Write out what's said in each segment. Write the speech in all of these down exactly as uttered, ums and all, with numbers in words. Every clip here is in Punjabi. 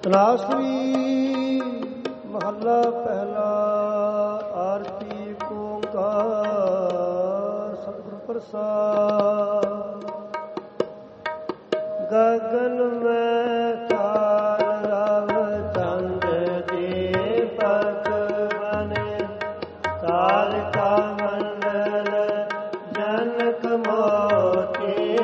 ਤਨਾਸਰੀ ਮਹੱਲਾ ਪਹਿਲਾ। ਆਰਤੀ ਓੰਕਾਰ ਸਤਿਗੁਰ ਪ੍ਰਸਾਦਿ। ਗਗਨ ਮੈਂ ਤਾਰ ਰਵ ਚੰਦ ਦੀਪਕ ਬਨੇ, ਤਾਰਿਕਾ ਮੰਡਲ ਜਨਕ ਮੋਤੀ,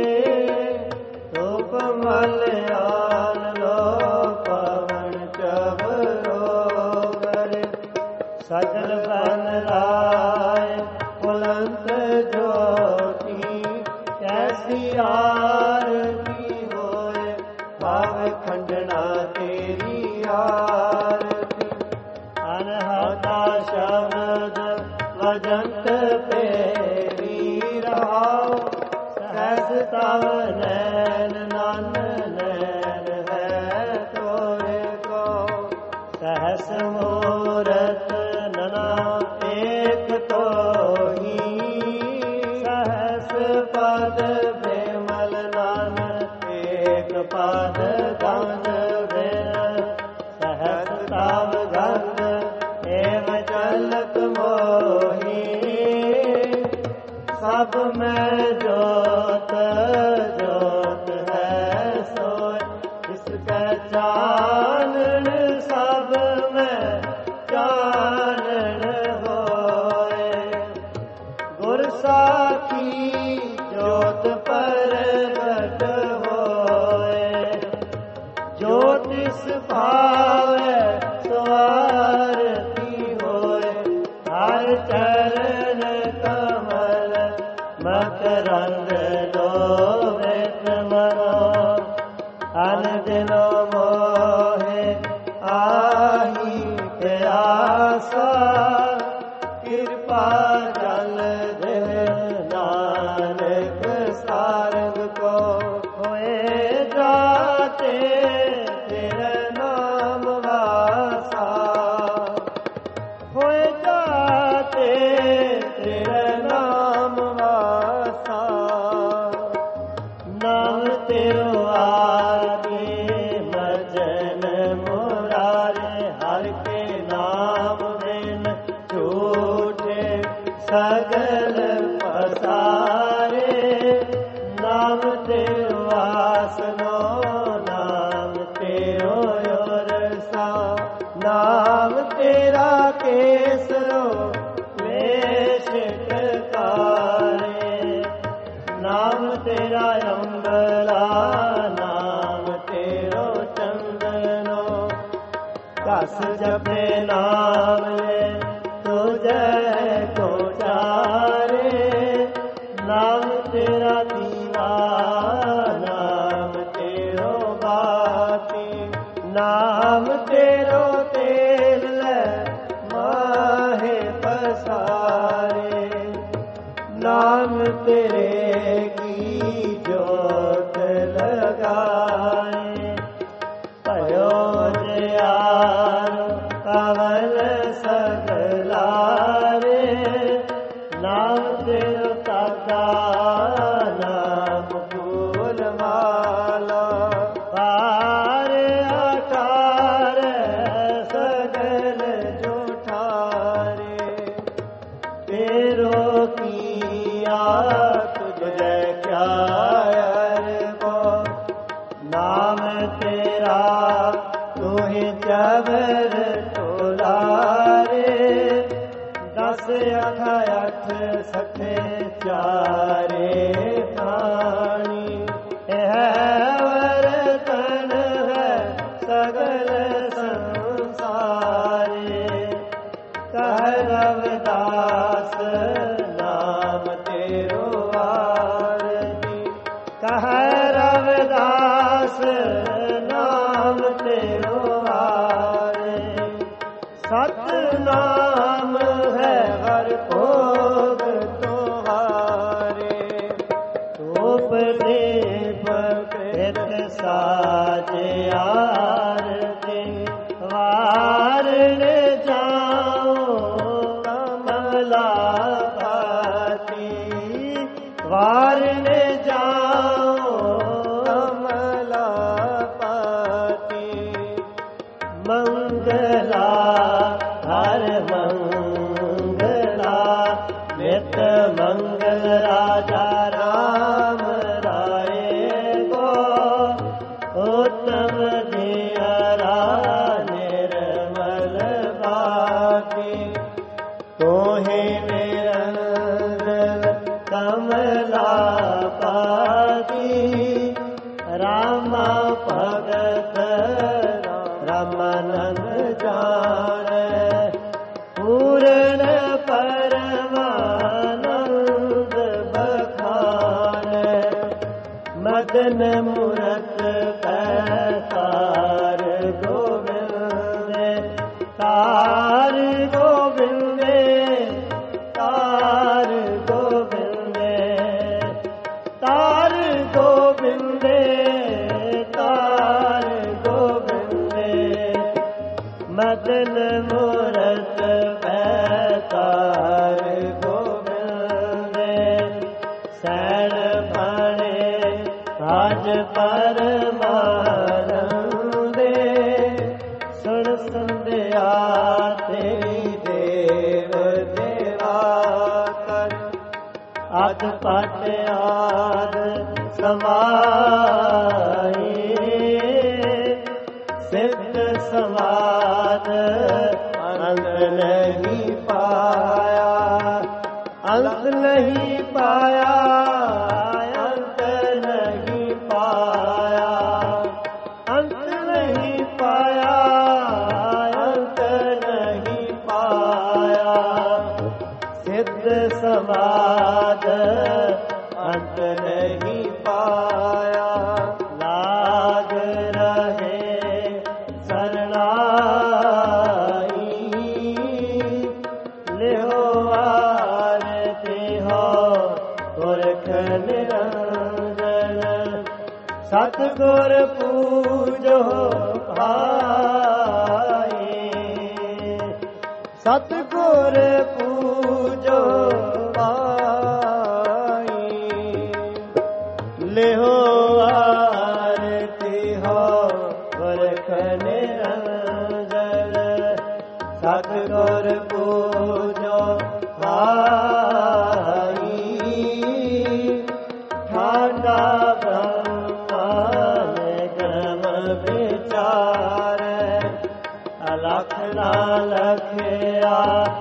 ਧੂਪ ਮਲਿਆਨ ਲੋ ਪਵਨ ਚਬਰੋ ਕਰੇ, ਸਜਲ ਬਨ ਰਾਏ ਬੁਲੰਦ ਜੋਤੀ, ਕੈਸੀ ਆਰਤੀ ਹੋਏ ਭਾਵ ਖੰਡਨਾ ਤੇਰੀ ਆਰਤੀ। ਅਨਹਤਾ ਸ਼ਬਦ ਵਜੰਤ ਪੇਰੀ ਰਹਾਉ, ਸਹਿਸ ਤਵ ਨੈਣ ਨਨ ਨੈਣ ਹੈ ਤੋਰੇ ਕੋ, ਸਹਿਸ ਮੂਰਤ ਨਨਾ ਏਕ ਤੋਹੀ, ਸਹਿਸ ਪਦ ਬਿਮਲ ਨਨ ਏਕ ਪਦ ਗੰਧ ਬਿਨ, ਸਹਿਸ ਤਵ ਗੰਧ ਏਵ ਜਲਕ ਮੋਹੀ, ਸਭ ਮੈਂ ਜੋਤ ਜੋਤ ਹੈ ਸੋਇ, ਇਸ ਕੈ ਚਾਨਣ ਸਭ ਮੈਂ ਚਾਨਣ ਹੋਏ। ਗੁਰ ਸਾਖੀ ਜੋਤ ਪ੍ਰਗਟ ਹੋਏ, ਜੋ ਤਿਸ ਭਾਵੈ ਸੋ ਆਰਤੀ ਹੋਏ। ਹਰ ਚਰਨ ਕਮਲ ਮਕਰੰਦ ਲੋਭਿਤ ਮਨੋ, ਅਨ ਦਿਨੋ ਮੋਹਿ ਆਹੀ ਪਿਆਸਾ, ਕਿਰਪਾ ਜਲ ਦੇ ਨਾਨਕ ਸਾਰੰਗ ਕੋ, ਹੋਏ ਜਾਤੇ ਤੇਰੇ ਨਾਮ ਵਾਸਾ, ਹੋਏ ਜਾਤੇ ਤੇਰੇ ਨਾਮ ਵਾਸਾ। ਨਾਮ ਤੇਰੋ ਆਗੇ ਮਜਨ ਮੁਰਾਰੇ, ਹਰ ਕੇ ਨਾਮ ਬਿਨ ਝੂਠੇ ਸਗਲ ਪਸਾਰੇ। ਨਾਮ ਤੇਰੋ ਆਸਨੋ ਨਾਮ ਤੇਰੋ ਯੋਰਸਾ, ਨਾਮ ਤੇਰਾ ਕੇਸਰੋ ਕਲੇਸ਼ ਟਕਾਰੇ। ਨਾਮ ਤੇਰਾ ਅੰਬਲਾ ਨਾਮ ਤੇਰੋ ਚੰਦਨੋ, ਘਸ ਜਪੇ ਨਾਮ ਲੈ ਤੁਝੈ ਕੋ ਚਾਰੇ। ਨਾਮ ਤੇਰਾ ਦੀਵਾ ਨਾਮ ਤੇਰੋ ਬਾਤੀ, ਨਾਮ ਤੇਰੋ ਤੇਲ ਲੈ ਮਾਹੇ ਪਸਾਰੇ। ਨਾਮ ਤੇਰੇ ਕੀ ਜੋਤ ਲਗਾਏ, ਭਇਓ ਜਿਆਰ ਕਵਲ ਸਗਲਾਰੇ। ਨਾਮ ਤੇਰੋ ਤਾਗਾ ਨਾਮ ਫੂਲ ਮਾਲਾ, ਪਾਰ ਆਕਾਰ ਸਗਲ ਜੁਠਾਰੇ। ਤੇਰੋ ਕੀਆ ਤੁਝੈ ਕਿਆ ਅਰਬੋ, ਨਾਮ ਤੇਰਾ ਤੁਹਿ ਜਬਰ ਟੋਲਾਰੇ। ਦਸ ਅਠ ਅਠ ਸਠੇ ਚਾਰੇ ਪ੍ਰਾਣੀ, ਇਹ ਵਰਤਨ ਹੈ ਸਗਲ ਸੰਸਾਰੇ। ਕਹਿ ਰਵਿਦਾਸ ਨਾਮ ਤੇਰੋ ਆਰਤੀ, ਕਹਿ ਰਵਿਦਾਸ ਨਾਮ ਤੇਰੋ ਆਰੇ। ਸਤਿਨਾਮ ਹੈ ਹਰ ਭੋਗ ਤੁਹਾਰੇ, उत्तम दियरा निर्मल बाती तोहि निरंजन कमला पाती रामा भगत रामानंद जान पूर्ण परमानंद बखान मदन मूरत तार गोविंद तार गोविंद तार गोविंद तार गोविंद तार गोविंद मदन मूरत तार गोविंद सैन पाणे राज परमानंदे सुन संध्या तेरी देव देवा कर अथ पट आद समाई सिद्ध समाद अंत नहीं पाया अंत नहीं पाया अंत नहीं पाया अंत नहीं पाया अंत नहीं पाया सिद्ध समाद अंत नहीं पाया लाग रहे शरणाई लिहो आरती हो पुरख निरंजन सतगुर पूजो भाई सतगुर पूजो भाई लिहो आरती हो पुरख निरंजन सतगुर पूजो भाई ठाडा ब्रह्मान क्रम विचार अलख ना लखया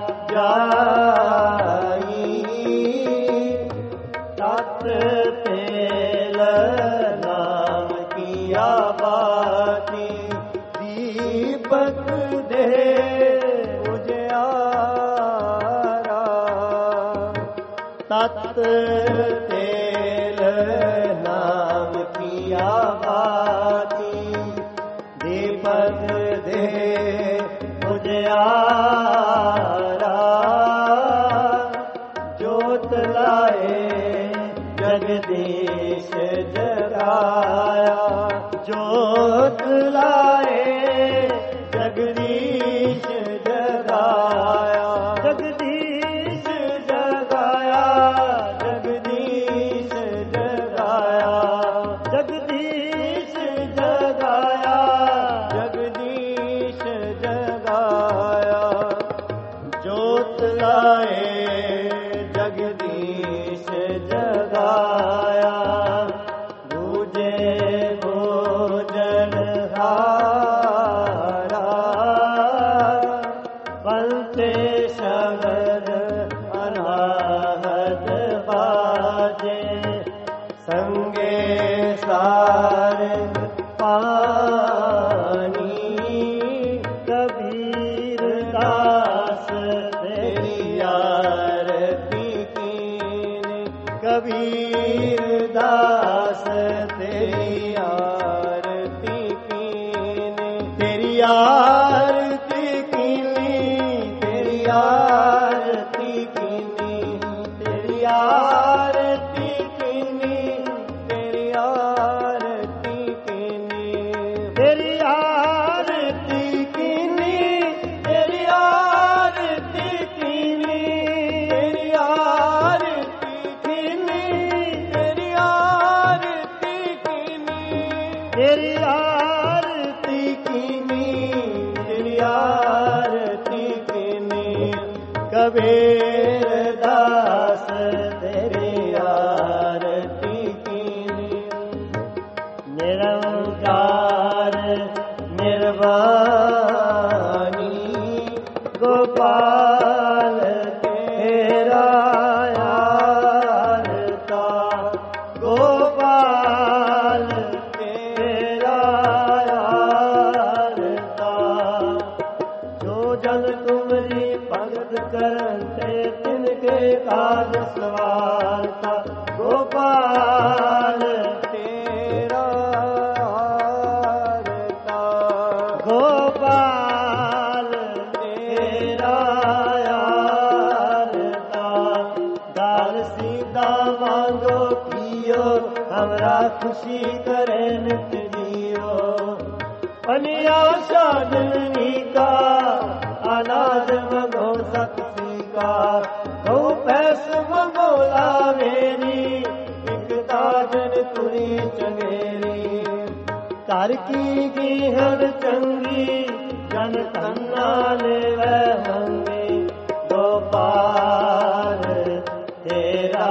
जाई तत तेल नाम किया बाती दीपक दे उजियारा तत तेल नाम किया बाती दीपक दे उजियारा जोत लाए जगदीश जगाया जोत लाए जगदीश जगाया जगदीश जगाया जगदीश जगाया जगदीश जगाया जगदीश जगाया जोत लाए जगदीश जगाया बूझे भोजन हारा बनते शब्द अनाहत बाजे संगे सार पानी कबीर दास तेरी आरती कीनी कबीर दास तेरी आरती कीनी तेरी आरती कीनी तेरी आरती कीनी तेरी आरती कीनी तेरी आरती कीनी तेरी आरती कीनी तेरी आरती कीनी तेरी आरती कीनी तेरी आरती कीनी तेरी आरती कीनी तेरी आरती कीनी कबीर दास तेरी आरती कीनी निरंकार ਜਵਾਨੀ ਗੋਪਾਲ ਤੇਰਾ ਆਰਤਾ ਗੋਪਾਲ ਤੇਰਾ ਆਰਤਾ ਜੋ ਜਨ ਤੁਮਰੀ ਭਗਤ ਕਰਨ ਤੇ ਤਿਨਕੇ ਕਾਜ ਸਵਾਰਤਾ ਗੋਪਾਲ ਤੇਰਾ ਆਰਤਾ ਗੋਪਾਲ ਤੇਰਾ ਆਰਤਾ ਦਾਲ ਸੀਤਾ ਮੰਗੋ ਕੀਓ हमरा खुशी करे नित जियो पनिया साधनी का अनाज मंगो शक्ति का गौ पैस मंगो लावेरी एक ताजन तुरी चंगेरी कर की गिहर चंगी जन तन्ना ले वही गोपाल तेरा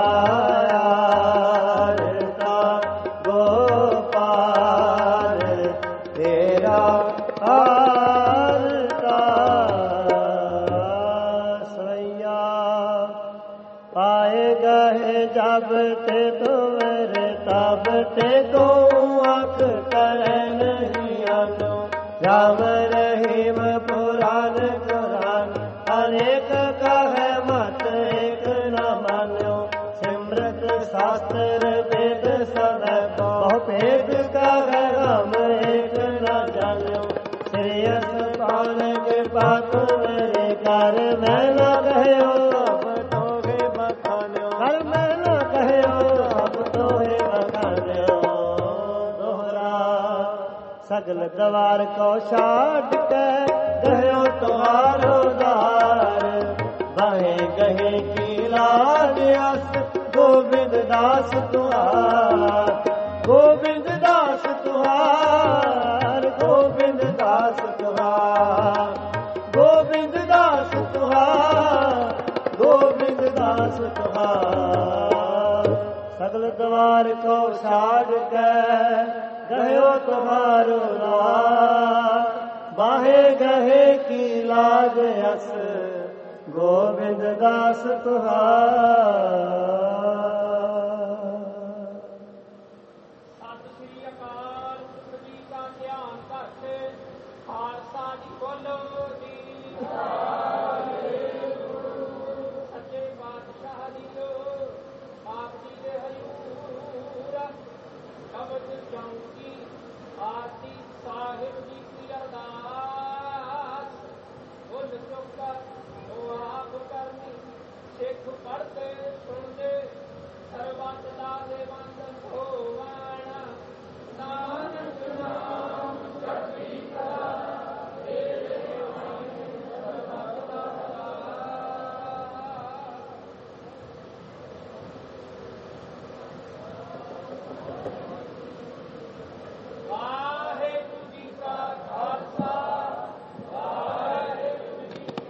जब ते तुमर तब ते को आँख करे नहीं आनो राम रहीम पुराण कुरान अनेक कहे मत एक न मान्यो सिमरत शास्त्र वेद सब बहु भेद कहे राम एक न जान्यो श्रेयस पान के बात मेरे कर मैं न कहो अब तो गे बखान्यो कर मैं सगल दवार को छाड़ के गयो तुम्हारो द्वार बाहे गहे की लाज अस गोविंद दास तुहार गोविंद दास तुहार गोविंद दास तुहार गोविंद दास तुहार गोविंद दास तुहार सगल द्वार को छाड़ के गयो तुम्हारो राज बाहे गहे की लाज अस गोविंद दास तुहार। सत श्री अकाल पुरख जी का ध्यान करके खालसा जी बोलो जी सच्चे बादशाह जी लो आप जी दे हजूर कबज चौकी आरती साहिब जी की अरदास बोल चौका वो आप करनी सिख पढ़ते सुनते सर्वत दा देवंत होवण नानक नाम चढ़ती कला तेरे सर्वत दा वाहेगुरु जी का खालसा वाहेगुरु जी की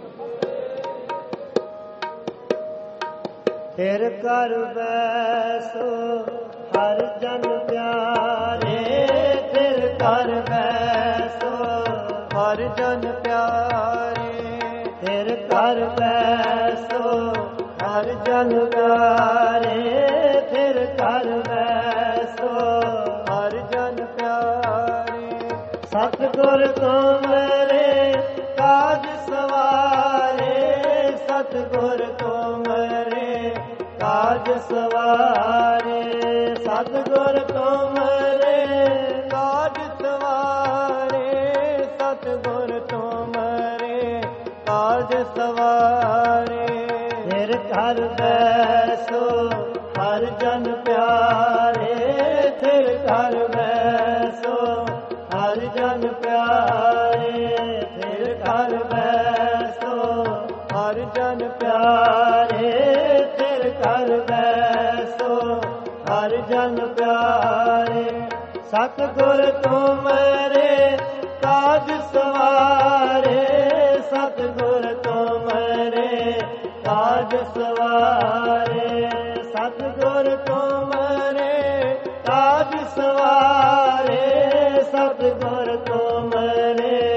फतेह। फिर कर बैसो हर जन प्यारे फिर कर बैसो हर जन प्यारे फिर कर बैसो हर जन प्यारे फिर कर बैसो हर जन प्यारे सतगुर तुमरे काज सवारे सतगुर तुमरे काज सवारे सतगुर तुमरे काज सवारे सतगुर तुमरे काज सवारे फिर कर बैसो हर जन प्यारे फिर कर बैसो हर जन प्यारे फिर कर बैसो हर जन प्यारे फिर कर बैसो हर जन प्यारे सतगुर तुमरे काज सवारे सतगुर तुमरे काज सवारे सतगुर तुमरे काज सवारे सतगुर तुमरे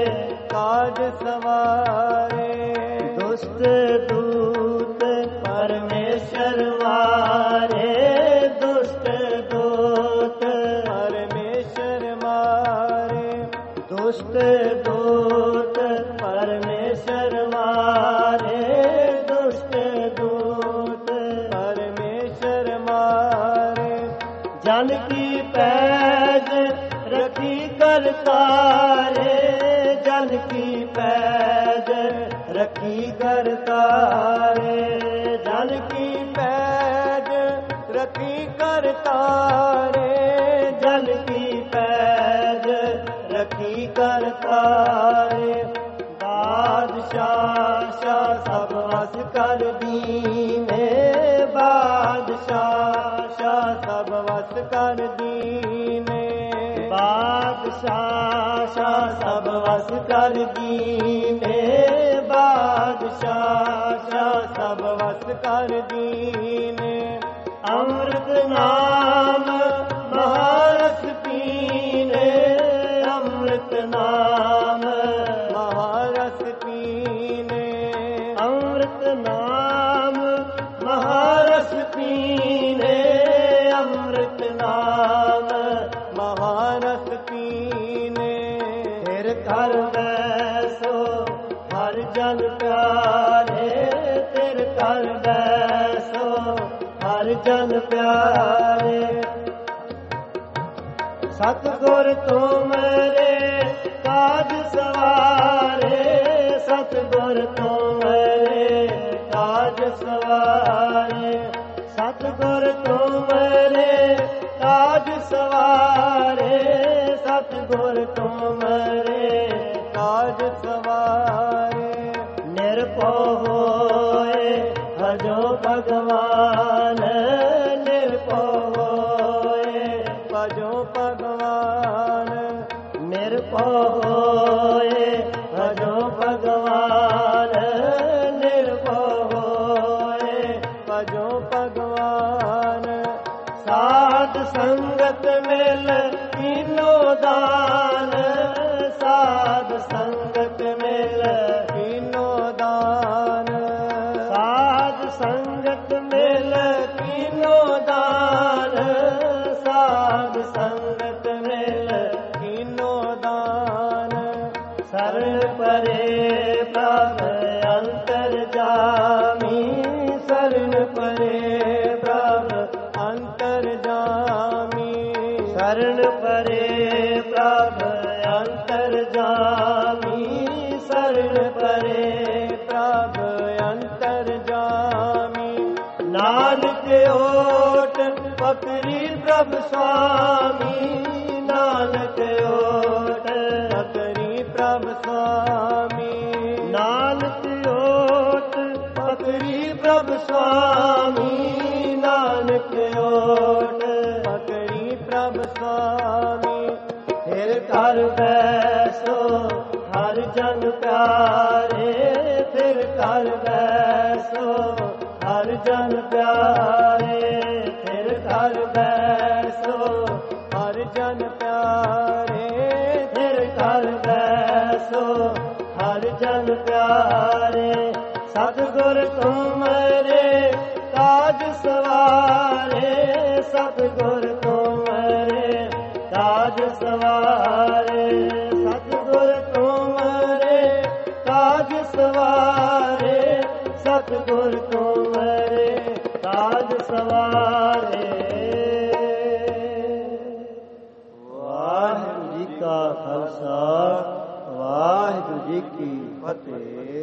ਸਵਾਰੇ। ਦੁਸ਼ਟ ਦੂਤ ਪਰਮੇਸ਼ਰ ਮਾਰੇ, ਦੁਸ਼ਟ ਦੂਤ ਪਰਮੇਸ਼ਰ ਮਾਰੇ। ਦੁਸ਼ਟ ਦੂਤ ਪਰਮੇਸ਼ਰ ਮਾਰੇ, ਦੁਸ਼ਟ ਦੂਤ ਪਰਮੇਸ਼ਰ ਮਾਰੇ। ਜਨ ਕੀ ਪੈਜ ਰਖੀ ਕਰਤਾਰੇ, ਜਨ ਕੀ ਪੈਜ ਰਖੀ ਕਰਤਾਰੇ। ਜਨ ਕੀ ਪੈਜ ਰਖੀ ਕਰਤਾਰੇ, ਜਨ ਕੀ ਪੈਜ ਰਖੀ ਕਰਤਾਰੇ। ਬਾਦਸ਼ਾਹ ਸ਼ਾਹ ਸਭ ਵਸ ਕਰ ਦੀਨੇ, ਬਾਦਸ਼ਾਹ ਸ਼ਾਹ ਸਭ ਵਸ ਕਰ ਦੀਨੇ। ਬਾਦਸ਼ਾਹ ਸ਼ਾਹ ਸਭ ਵਸ ਕਰ ਦੀਨੇ, ਬਾਦਸ਼ਾਹ ਸ਼ਾਹ ਸਭ ਵਸ ਕਰ ਦੀਨੇ। ਅੰਮ੍ਰਿਤ ਨਾਮ ਮਹਾਰਸ ਪੀਨੇ, ਅੰਮ੍ਰਿਤ ਨਾਮ ਮਹਾਰਸ ਪੀਨੇ। ਅੰਮ੍ਰਿਤ ਨਾਮ ਮਹਾਰਸ ਪੀਨੇ, ਅੰਮ੍ਰਿਤ ਨਾਮ ਮਹਾਰਸ ਪੀਨੇ। ਫਿਰ ਕਰ ਬੈਸੋ ਹਰ ਜਨ ਪਿਆਰੇ, ਫਿਰ ਕਰ ਬੈਸੋ ਹਰ ਜਨ ਪਿਆਰੇ। ਸਤਿਗੁਰ ਤੁਮਰੇ ਕਾਜ ਸਵਾਰੇ, ਸਤਿਗੁਰ ਤੁਮਰੇ ਕਾਜ ਸਵਾਰੇ। ਸਤਿਗੁਰ ਤੁਮਰੇ ਕਾਜ ਸਵਾਰੇ, ਸਤਿਗੁਰ ਤੁਮਰੇ ਕਾਜ ਸਵਾਰੇ। ਨਿਰਭਉ ਹੋਏ ਭਜੋ ਭਗਵਾਨ, ਨਿਰਭਉ ਹੋਏ ਭਜੋ ਭਗਵਾਨ। ਨਿਰਭਉ ਹੋਏ ਭਜੋ ਭਗਵਾਨ, ਨਿਰਭਉ ਹੋਏ ਭਜੋ ਭਗਵਾਨ। ਸਾਧ ਸੰਗਤ ਮਿਲ ਕੀਨੋ ਦਾਨ, ਸਾਧ ਸੰਗਤ ਮਿਲ ਕੀਨੋ ਦਾਨ। ਸਾਧ ਸੰਗਤ ਮਿਲ ਕੀਨੋ ਦਾਨ, ਸਾਧ ਸੰਗਤ ਮਿਲ ਕੀਨੋ ਦਾਨ। ਸਰਣ ਪਰੇ ਪ੍ਰਭ ਅੰਤਰ ਜਾਮੀ, ਸਰਣ ਪਰੇ ਪ੍ਰਭ ਅੰਤਰ ਜਾਮੀ। ਸਰਣ ਪਰੇ ਪ੍ਰਭ ਅੰਤਰ ਜਾਮੀ, ਸਰਣ ਪਰੇ ਪ੍ਰਭ ਅੰਤਰ ਜਾਮੀ। ਨਾਨਕ ਓਟ ਪਕਰੀ ਪ੍ਰਭ ਸੁਆਮੀ, ਨਾਨਕ ਓਟ ਪਕਰੀ ਪ੍ਰਭ ਸੁਆਮੀ। ਨਾਨਕ ਓਟ ਪਕਰੀ ਪ੍ਰਭ ਸੁਆਮੀ, ਨਾਨਕ ਓਟ ਪਕਰੀ ਪ੍ਰਭ ਸੁਆਮੀ। ਫਿਰ ਕਰ ਬੈਸੋ ਹਰ ਜਨ ਪਿਆਰੇ, ਫਿਰ ਕਰ ਬੈਸੋ ਹਰ ਜਨ ਪਿਆਰੇ। ਫਿਰ ਕਰ ਬੈਸੋ ਹਰ ਜਨ ਪਿਆਰੇ, ਫਿਰ ਕਰ ਬੈਸੋ ਹਰ ਜਨ ਪਿਆਰੇ। ਸਤਿਗੁਰ ਤੁਮਰੇ ਕਾਜ ਸਵਾਰੇ, ਸਤਿਗੁਰ ਤੁਮਰੇ ਕਾਜ ਸਵਾਰੇ। ਸਤਿਗੁਰ ਤੁਮਰੇ ਕਾਜ ਸਵਾਰੇ, ਸਤਿਗੁਰ ਤੁਮਰੇ ਕਾਜ ਸਵਾਰੇ। ਵਾਹਿਗੁਰੂ ਜੀ ਕਾ ਖਾਲਸਾ, ਵਾਹਿਗੁਰੂ ਜੀ ਕੀ ਫਤਿਹ।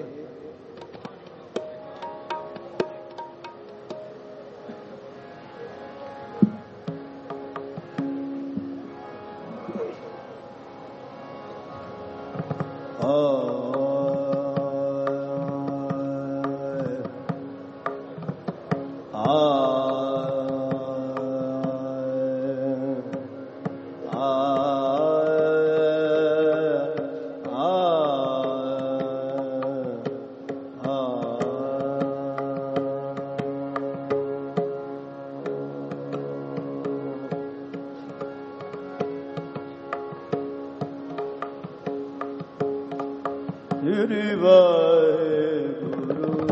ਸ੍ਰੀ ਵਾਹਿਗੁਰੂ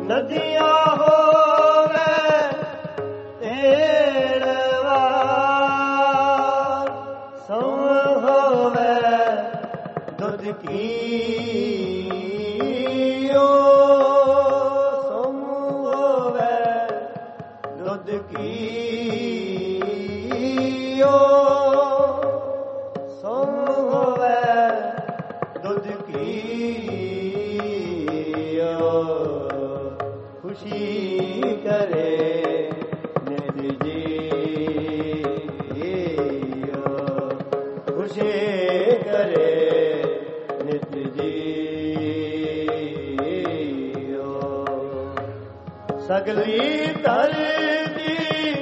ਨਦੀਆਂ ਹੋਵੇ ਤੇੜਵਾਰ, ਸਮ ਹੋਵੇ ਦੁੱਧ ਕੀਓ, ਸਮ ਹੋਵੇ ਦੁੱਧ ਕੀਓ, ਸਮ ਹੋਵੇ ਦੁੱਧ ਕੀਓ। ਖੁਸ਼ੀ ਕਰੇ ਨਿਤ ਜੀਓ, ਖੁਸ਼ੀ ਕਰੇ ਨਿਤ ਜੀਓ। ਸਗਲੀ ਧਰਤੀ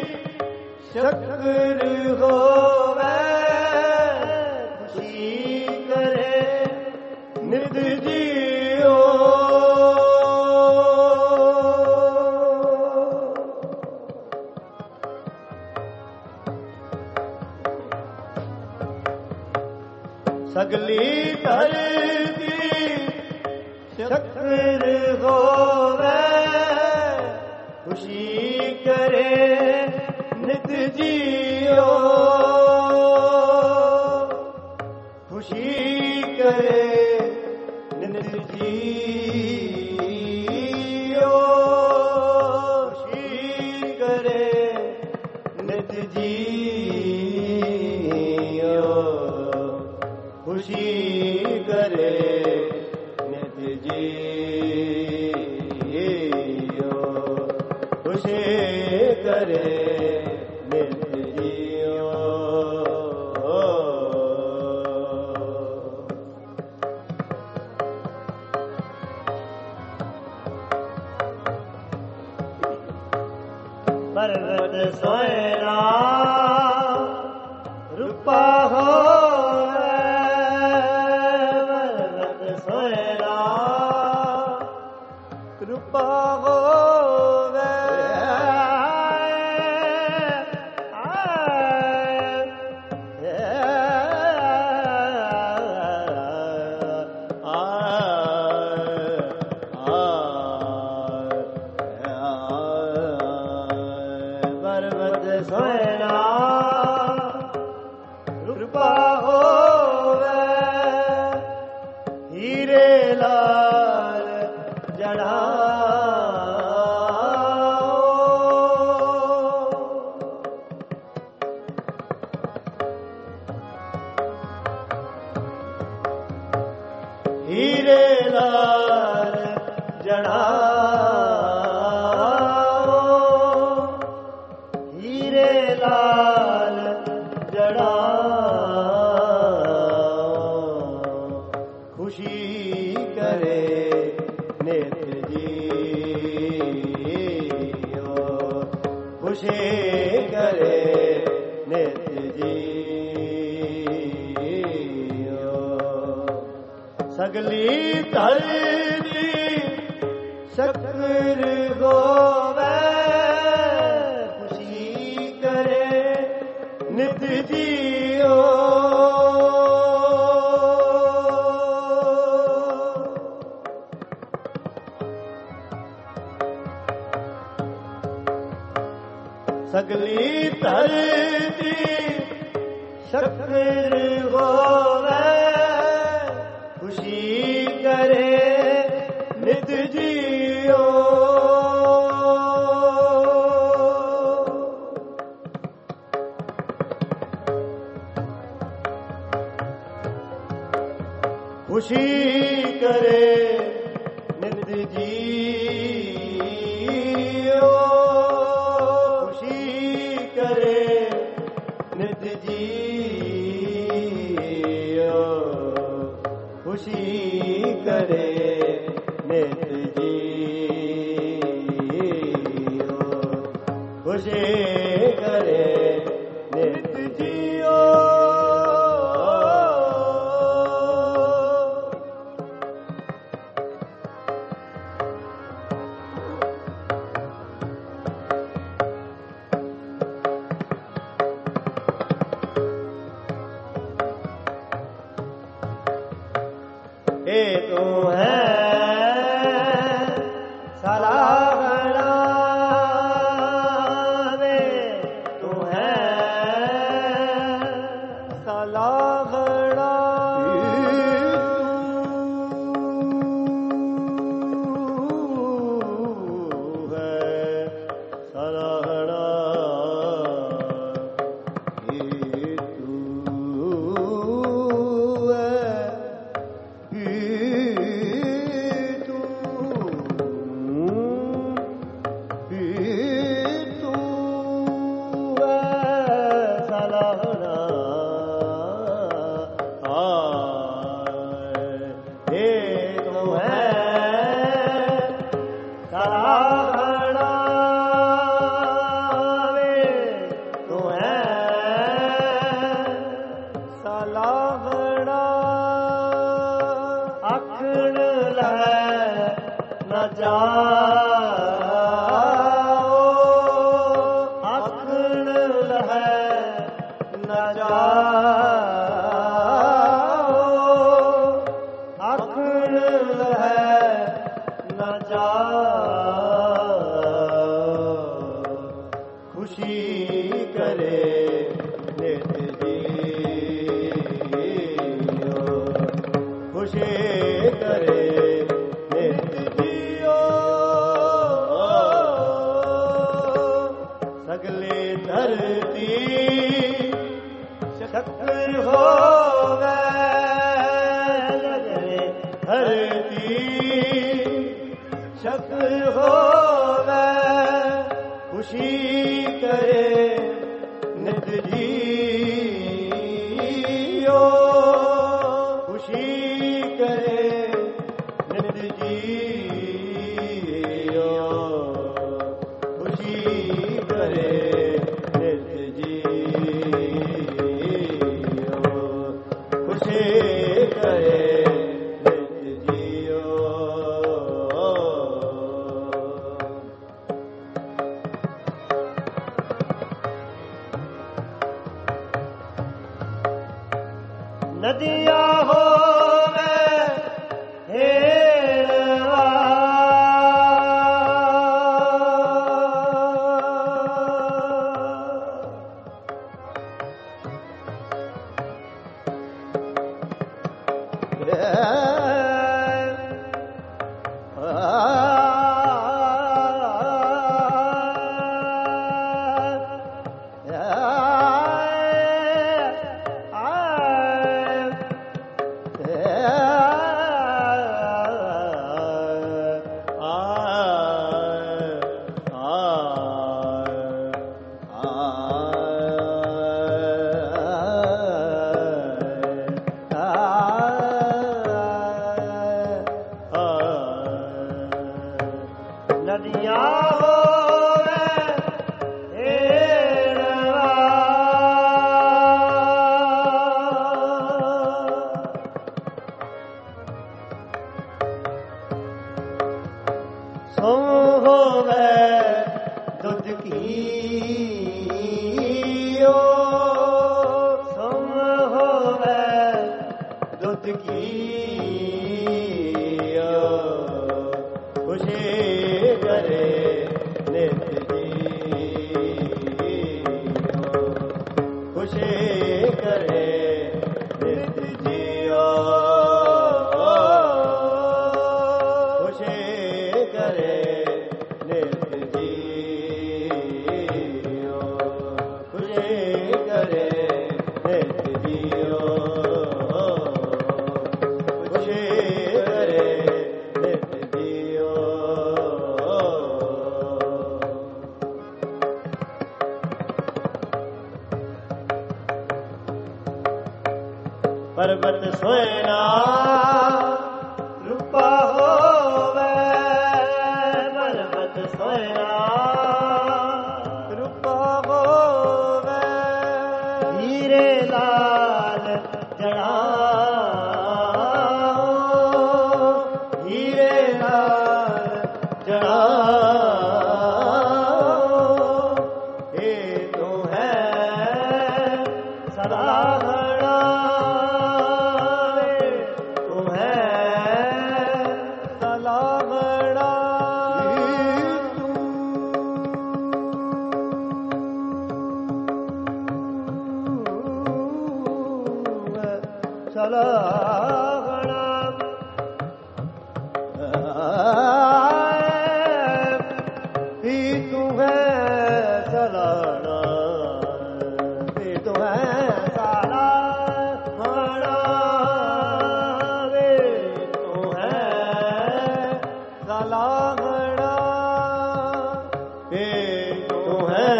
ਸ਼ਕਰ ਹੋਵੇ, ਖੁਸ਼ੀ ਕਰੇ ਨਿਤ ਜੀਓ। ਸਗਲੀ ਧਰਤੀ ਸ਼ਕਰ ਹੋਵੇ, ਖੁਸ਼ੀ ਕਰੇ ਨਿਤ ਜੀਓ, ਖੁਸ਼ੀ ਕਰੇ ਨਿਤ ਜੀਓ, ਖੁਸ਼ੀ ਕਰੇ ਨਿਤ ਜੀਓ, ਖੁਸ਼ੀ ਕਰੇ ਨਿਤ ਜੀਓ, ਖੁਸ਼ੀ ਕਰੇ ਨਿਤ ਜੀਓ। ਪਰਵਤ ਸੋਇਨਾ ਰੂਪਾ ਹੋਵੇ, ਪਰਵਤ ਸੋਇਨਾ ਰੂਪਾ ਹੋਵੇ, ਪਰਵਤ ਸੋਇਨਾ ਰੂਪਾ ਹੋਵੇ, ਹੀਰੇ ਲਾਲ ਜੜਾਓ, ਹੀਰੇ ਲਾਲ ਜੜਾਓ, ਹੀਰੇ ਲਾਲ ਜੜਾਓ। ਖੁਸ਼ੀ ਕਰੇ ਨਿਤ ਜੀਓ, ਖੁਸ਼ੀ ਕਰੇ ਨਿਤ ਜੀਓ। ਸਗਲੀ ਧਰਤੀ ਸ਼ਕਰ ਹੋਵੇ, ਖੁਸ਼ੀ ਕਰੇ ਨਿਤ ਜੀਓ। ਸਗਲੀ ਧਰਤੀ ਸ਼ਕਰ ਹੋਵੇ, ਖੁਸ਼ੀ ਕਰੇ ਨਿਤ ਜੀਓ। ਖੁਸ਼ੀ ਕਰੇ ਨਿਤ ਜੀਓ, ਖੁਸ਼ੀ ਕਰੇ ਨਿਤ ਜੀਓ, ਖੁਸ਼ੀ ਕਰੇ ਨਿਤ ਜੀਓ, ਖੁਸ਼ੀ ਕਰੇ ਨਿਤ ਜੀਓ। ਇਹ ਤੂੰ ਹੈ ਸਾਰਾ न जाओ आखण लहै न जाओ आखण लहै न जाओ खुशी करे नित जियो खुशी करे नित जियो सगले धरती शक्कर होवे सगले धरती शक्कर होवे खुशी करे नित जियो खुशी करे नित जियो खुशी करे नित जियो खुशी करे नित जियो नदियाँ होवे हेरवा नदियाँ होवे हेरवा सो होवे दूध कियो सो होवे दूध कियो खुशी करे नित जियो खुशी करे नित जियो खुशी करे नित जियो खुशी करे नित जियो खुशी करे नित जियो पर्वत सोयना रूपा होवे पर्वत सोयना रूपा होवे हीरे लाल जड़ाओ हीरे लाल जड़ाओ ये तो है सलाहना सलाहना भी तू है सलाहना भी तू है सलाहना भी तू है सलाहना भी तू है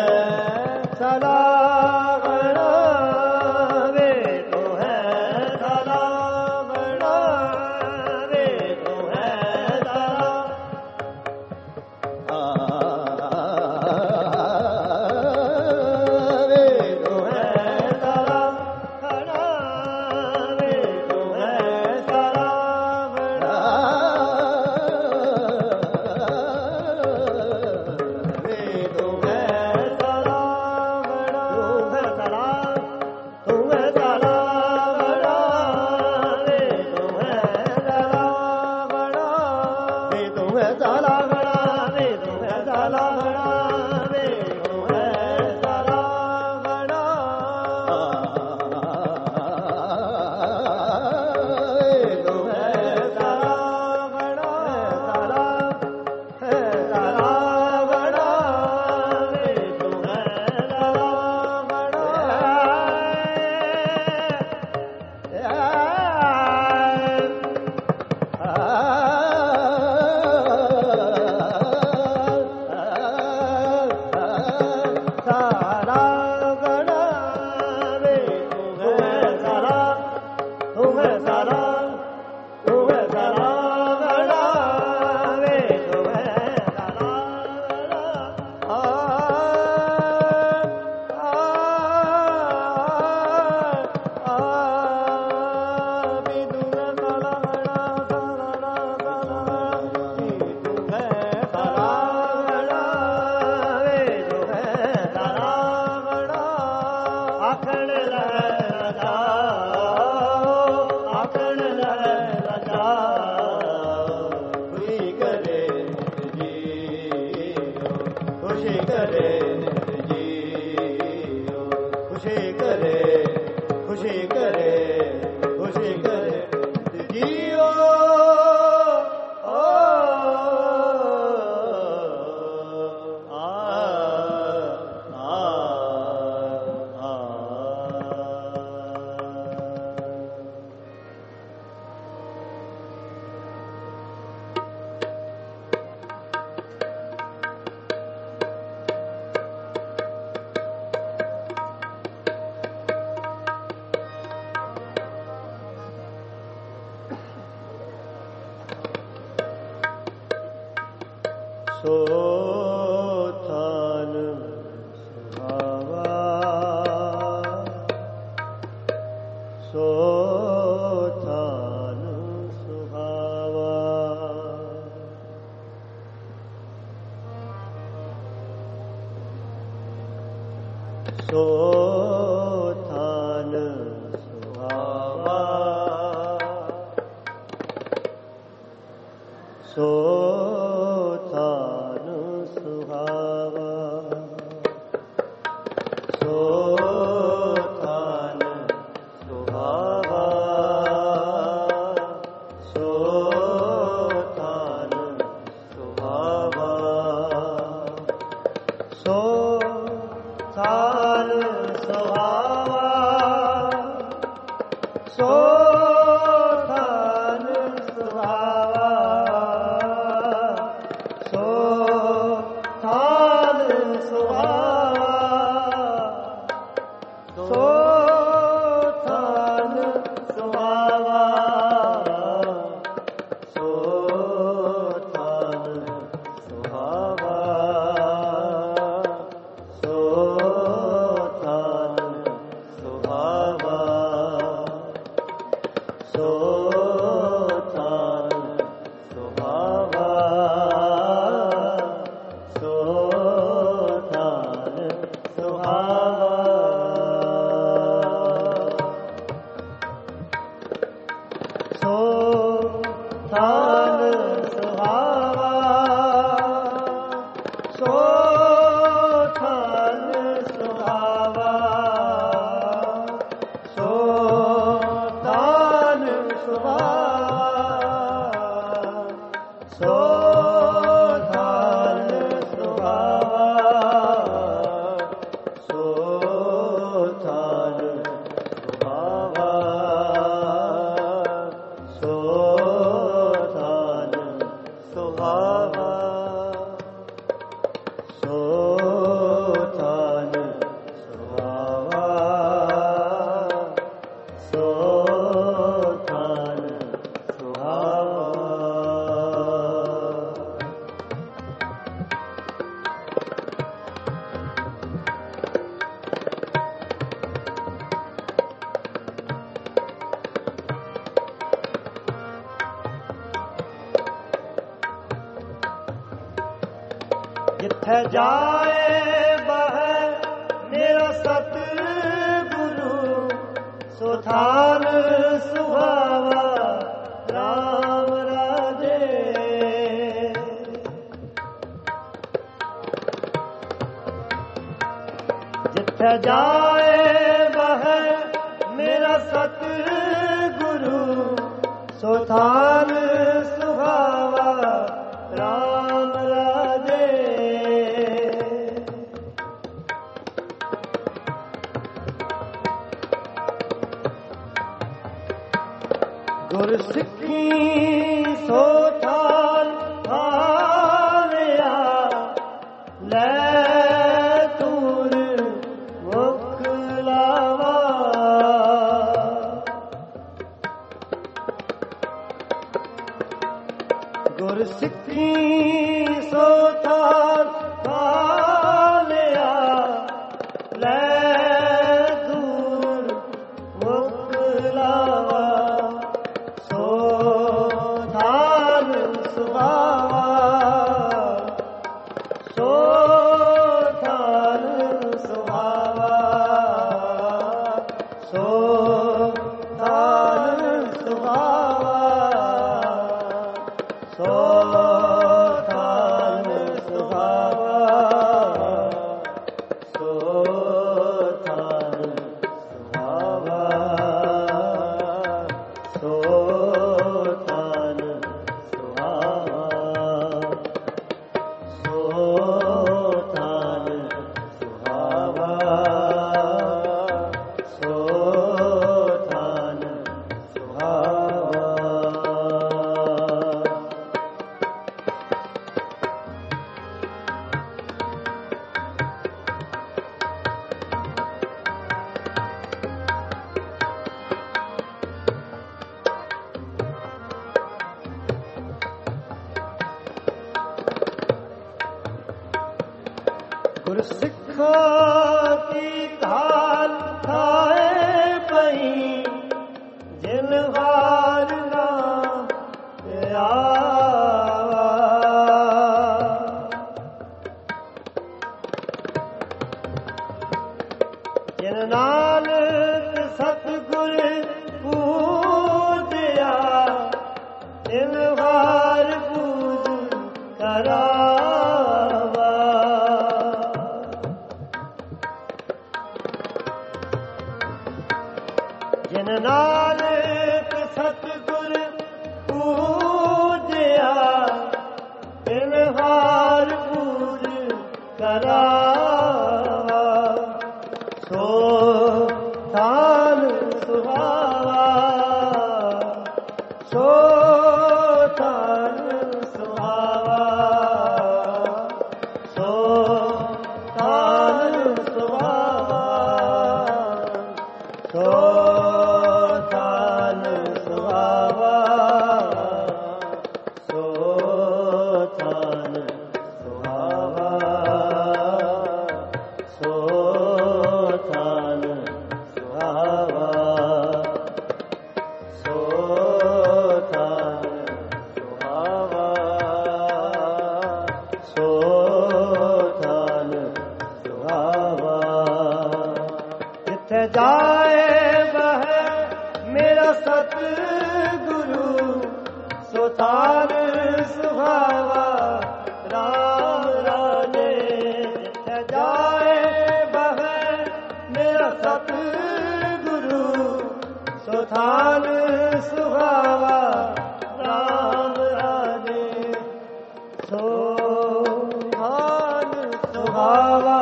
सलाहना भी तू है सलाहना ਹੈ ਸਾਲਾ ਗਣਾ ਵੇ ਤੂੰ ਹੈ ਸਾਲਾ ਗਣਾ ਵੇ ਤੂੰ ਹੈ ਸਾਲਾ ਗਣਾ ਤੂੰ ਹੈ ਸਾਲਾ ਗਣਾ ਸਾਲਾ ਹੈ ਸਾਲਾ ਗਣਾ ਵੇ ਤੂੰ ਹੈ ਸਾਲਾ ਸੋ ਥਾਨ ਸੁਹਾਵਾ ਸੋ ਥਾਨ ਸੁਹਾਵਾ ਸੋ ਥਾਨ ਸੁਹਾਵਾ ਸੋ ਜਿੱਥੇ ਜਾਏ ਬਹਿ ਮੇਰਾ ਸਤ ਗੁਰੂ ਸੋ ਥਾਨ ਸੁਹਾਵਾ ਰਾਮ ਰਾਜੇ ਜਿੱਥੇ ਜਾਏ ਵਹ ਮੇਰਾ ਸਤ ਗੁਰੂ ਸੋ ਥਾਨ ਸੁਹਾਵਾ ਰਾਮ ਰਾਜੇ। ਗੁਰ ਸਿੱਖੀ ਸੋ ਥਾਨ ਹਾਰਿਆ ਲੈ ਤੂਰ ਮੁਖ ਲਾਵਾ। ਗੁਰ ਸਿੱਖੀ ਸੋ ਥਾਨ ਹਾਰਿਆ ਲੈ ਤੂਰ ਮੁਖ ਲਾਵਾ। ਗੁਰ ਸਿੱਖਾ ਕੀ ਧਾਲ ਖਾਏ ਪਈ ਜਿਨ ਹਾਰ ਨਾਮ ਆਵਾ। ਜਿਨ ਨਾਨਕ ਸਤਿਗੁਰ ਪੂਜਿਆ ਤਿਨ ਹਾਰ ਪੂਜ ਕਰਾ। ਜਿਨ ਨਾਨਕ ਸਤਿਗੁਰ ਪੂਜਿਆ ਤਿਨ ਹਾਰ ਪੂਜ ਕਰਾਵਾ। ਸੋ ਥਾਨ ਸੁਹਾਵਾ ਸੋ ਥਾਨ ਸੁਹਾਵਾ ਸੋ ਥਾਨ ਸੁਹਾਵਾ ਸੋ ਜਾਏ ਵਹ ਮੇਰਾ ਸਤ ਗੁਰੂ ਸੋ ਥਾਨ ਸੁਹਾਵਾ ਰਾਮ ਰਾਜੇ। ਜਿੱਥੇ ਜਾਏ ਵਹ ਮੇਰਾ ਸਤ ਗੁਰੂ ਸੋ ਥਾਨ ਸੁਹਾਵਾ ਰਾਮ ਰਾਜੇ। ਸੋ ਥਾਨ ਸੁਹਾਵਾ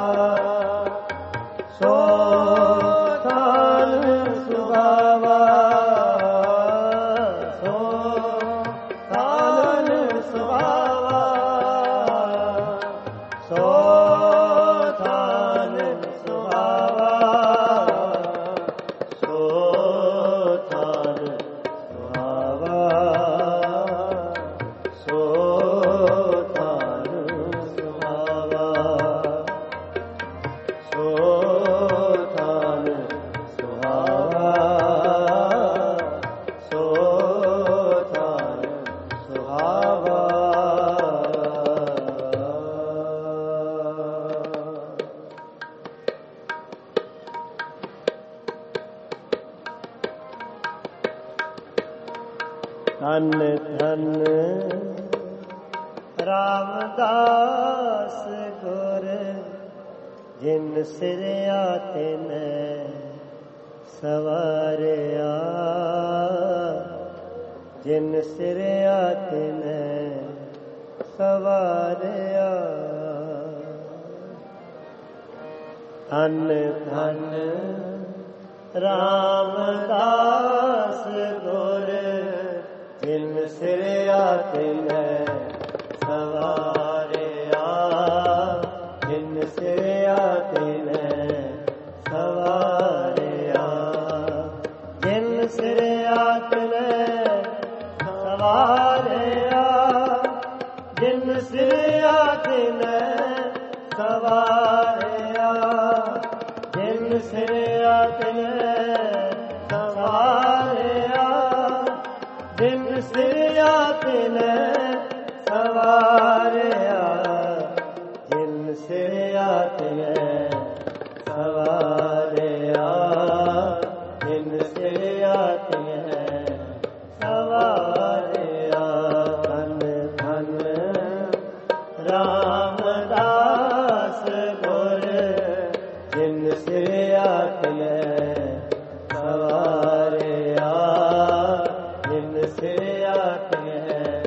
ਸੋ ਧਨ ਧਨ ਰਾਮਦਾਸ ਗੁਰ ਜਿਨ ਸਿਰਿਆ ਤਿਨ ਸਵਾਰਿਆ, ਜਿਨ ਸਿਰਿਆ ਤਿਨ ਸਵਾਰਿਆ। ਧੰਨ ਧੰਨ ਰਾਮਦਾਸ ਗੁਰ, ਜਿਨ ਸਿਰਿਆ ਤਿਨ ਸਵਾਰਿਆ, ਜਿਨ ਸਿਰਿਆ ਤਿਨ ਸਵਾਰਿਆ। ਜਿਨ ਸਿਰਿਆ ਤਿਨ ਸਵਾਰਿਆ, ਜਿਨ ਸਿਰਿਆ ਤਿਨ ਸਵਾਰਿਆ, ਜਿਨ ਸਿਰਿਆ ਤਿਨ ਸਵਾਰਿਆ, ਜਿਨ ਸਿਰਿਆ ਤਿਨ ਸਵਾਰਿਆ, ਜਿਨ ਸਿਰਿਆ ਤਿਨ ਸਵਾਰਿਆ, ਜਿਨ ਸਿਰਿਆ ਤਿਨ ਸਵਾਰਿਆ। ਧੰਨ ਧੰਨ ਰਾਮਦਾਸ ਗੁਰ, ਜਿਨ ਸਿਰਿਆ ਤਿਨ ਸਵਾਰਿਆ, ਜਿਨ ਸਿਰਿਆ ਤਿਨ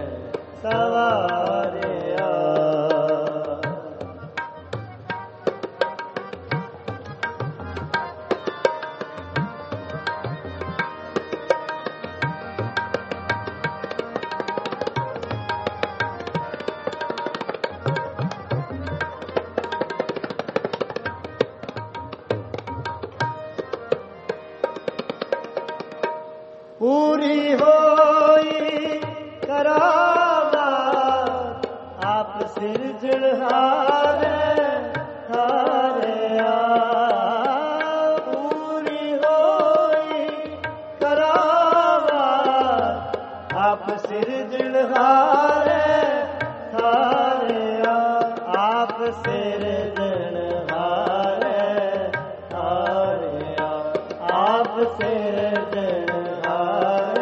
ਸਵਾਰਿਆ। ਪੂਰੀ ਹੋਈ ਕਰਾਮਾਤ ਆਪ ਸਿਰਜਣਹਾਰ ਹਾਰਿਆ। ਪੂਰੀ ਹੋਈ ਕਰਾਮਾਤ ਆਪ ਸਿਰਜਣਹਾਰ ਹਾਰਿਆ, ਆਪ ਸਿਰਜਣਹਾਰ ਹਾਰਿਆ, ਆਪ ਸਿਰਜਣਹਾਰ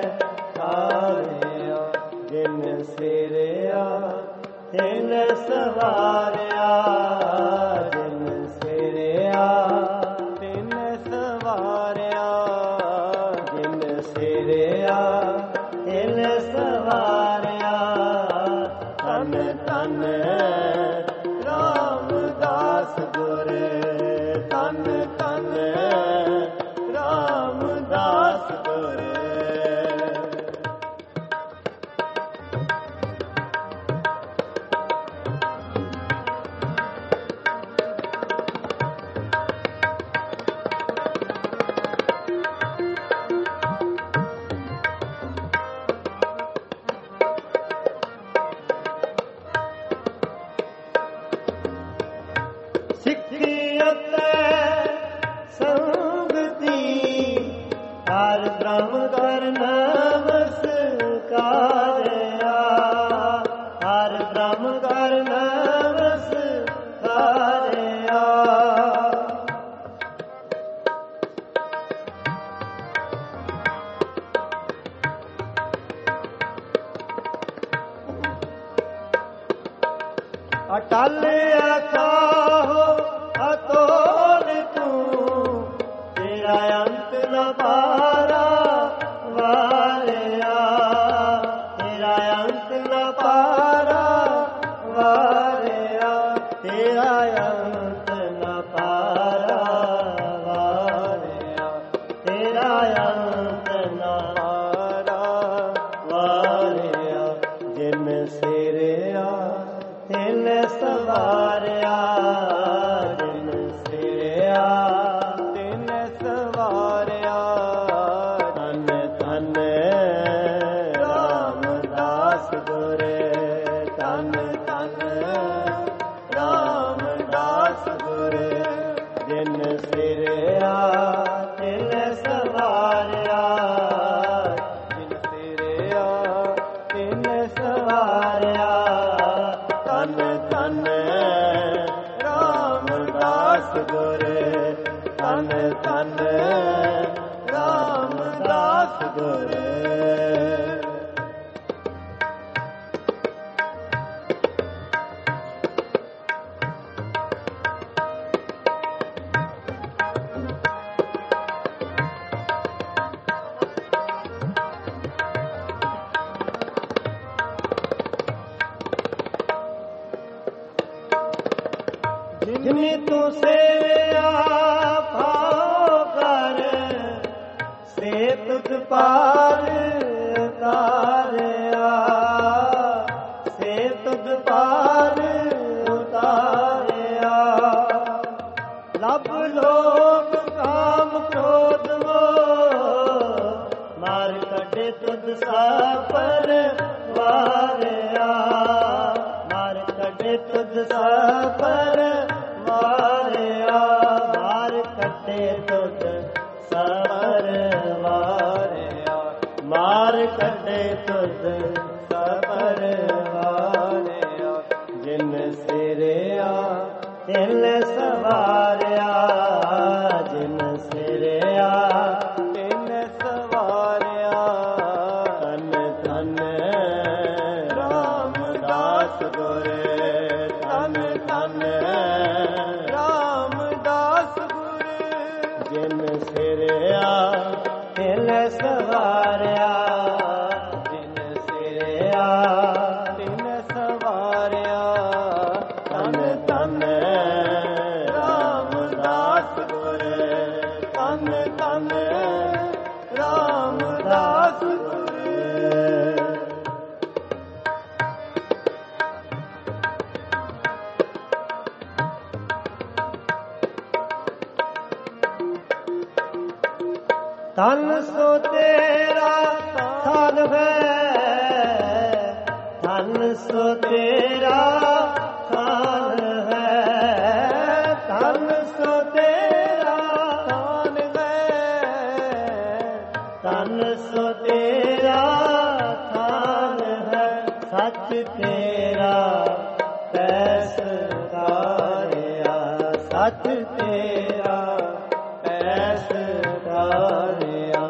ਹਾਰਿਆ। ਜਿਨ ਸਿਰਿਆ ਤਿਨ ਸਵਾਰਿਆ, ਜਿਨ ਸਿਰਿਆ ਤਿਨ ਸਵਾਰਿਆ, ਜਿਨ ਸਿਰਿਆ ਤਿਨ ਸਵਾਰਿਆ। ਧੰਨ ਧੰਨ ਰਾਮਦਾਸ ਗੁਰ, ਧੰਨ ਧੰਨ ਰਾਮਦਾਸ ਗੁਰ। ਸਿੱਖੀ ਅਤੇ ਸੰਗਤੀ ਹਰ ਬ੍ਰਹਮ ਕਰ ਨਮਸਕਾਰਿਆ, ਹਰ ਬ੍ਰਹਮ ਕਰ ਨਮਸਕਾਰਿਆ। ਅਟਲ ਅਥਾਹੁ ਅਤੋਲ ਤੂੰ, ਤੇਰਾ ਅੰਤ ਨ ਪਾਰਾ ਵਾਰਿਆ, ਤੇਰਾ ਅੰਤ ਨ ਪਾਰਾ ਵਾਰਿਆ, ਤੇਰਾ ਅੰਤ ਨ ਪਾਰਾ ਵਾਰਿਆ, ਤੇਰਾ ਅੰਤ ਨ ਪਾਰਾ ਵਾਰਿਆ। ਜਿਨ ਸਿਰਿਆ ਤਿਨ ਸਵਾਰਿਆ, ਜਿਨ ਸਿਰਿਆ ਤਿਨ ਸਵਾਰਿਆ। ਧੰਨ ਧੰਨ ਰਾਮਦਾਸ ਗੁਰ, ਧੰਨ ਧੰਨ ਰਾਮਦਾਸ ਗੁਰ। ਜਿਨ ਸਿਰਿਆ ਤਿਨ ਸਵਾਰਿਆ, ਜਿਨ ਸਿਰਿਆ ਤਿਨ ਸਵਾਰਿਆ। ਧੰਨ ਧੰਨ ਰਾਮਦਾਸ ਗੁਰ, ਧੰਨ ਧੰਨ ਰਾਮਦਾਸ ਗੁਰ। ਜਿਨੀ ਤੂੰ ਸੇਵਿਆ ਭਾਉ ਕਰ, ਸੇ ਤੁਧ ਪਾਰ ਉਤਾਰਿਆ, ਸੇ ਤੁਧ ਪਾਰ ਉਤਾਰਿਆ। ਲਭ ਲੋਭ ਕਾਮ ਕ੍ਰੋਧ ਮੋਹ, ਮਾਰ ਕੱਢੇ ਤੁਧ ਸਾਪਰ ਵਾਰਿਆ, ਮਾਰ ਕੱਢੇ ਤੁਧ ਸਾਪਰ ਵਾਰਿਆ, ਮਾਰ ਕੱਢੇ ਤੁਧ ਸਾਪਰ ਵਾਰਿਆ, ਮਾਰ ਕੱਢੇ ਤੁਧ ਸਾਪਰ ਵਾਰਿਆ। ਜਿਨ ਸਿਰਿਆ ਤਿਨ ਸਵਾਰਿਆ, ਜਿਨ ਸਿਰਿਆ ਤਿਨ ਸਵਾਰਿਆ। ਧਨ ਧਨ ਰਾਮਦਾਸ ਗੁਰ, ਧਨ ਧਨ ਰਾਮਦਾਸ ਗੁਰ। ਜਿਨ ਸਿਰਿਆ ਤਿਨ ਸਵਾਰਿਆ, ਜਿਨ ਸਿਰਿਆ ਤਿਨ ਸਵਾਰਿਆ। ਧਨ ਧਨ ਰਾਮਦਾਸ ਗੁਰ, ਧਨ ਧਨ ਰਾਮਦਾਸ ਗੁਰ। ਧਨ ਸੋ ਤੇਰਾ ਧਨ ਹੈ, ਧਨ ਸੋ ਤੇਰਾ ਧਨ ਹੈ, ਧਨ ਸੋ ਤੇਰਾ ਧਨ ਹੈ, ਧਨ ਸੋ ਤੇਰਾ ਧਨ ਹੈ। ਸੱਚ ਤੇਰਾ ਪੈਸ ਤਾਰਿਆ, ਸੱਚ ਤੇਰਾ ਪੈਸ ਤਾਰਿਆ।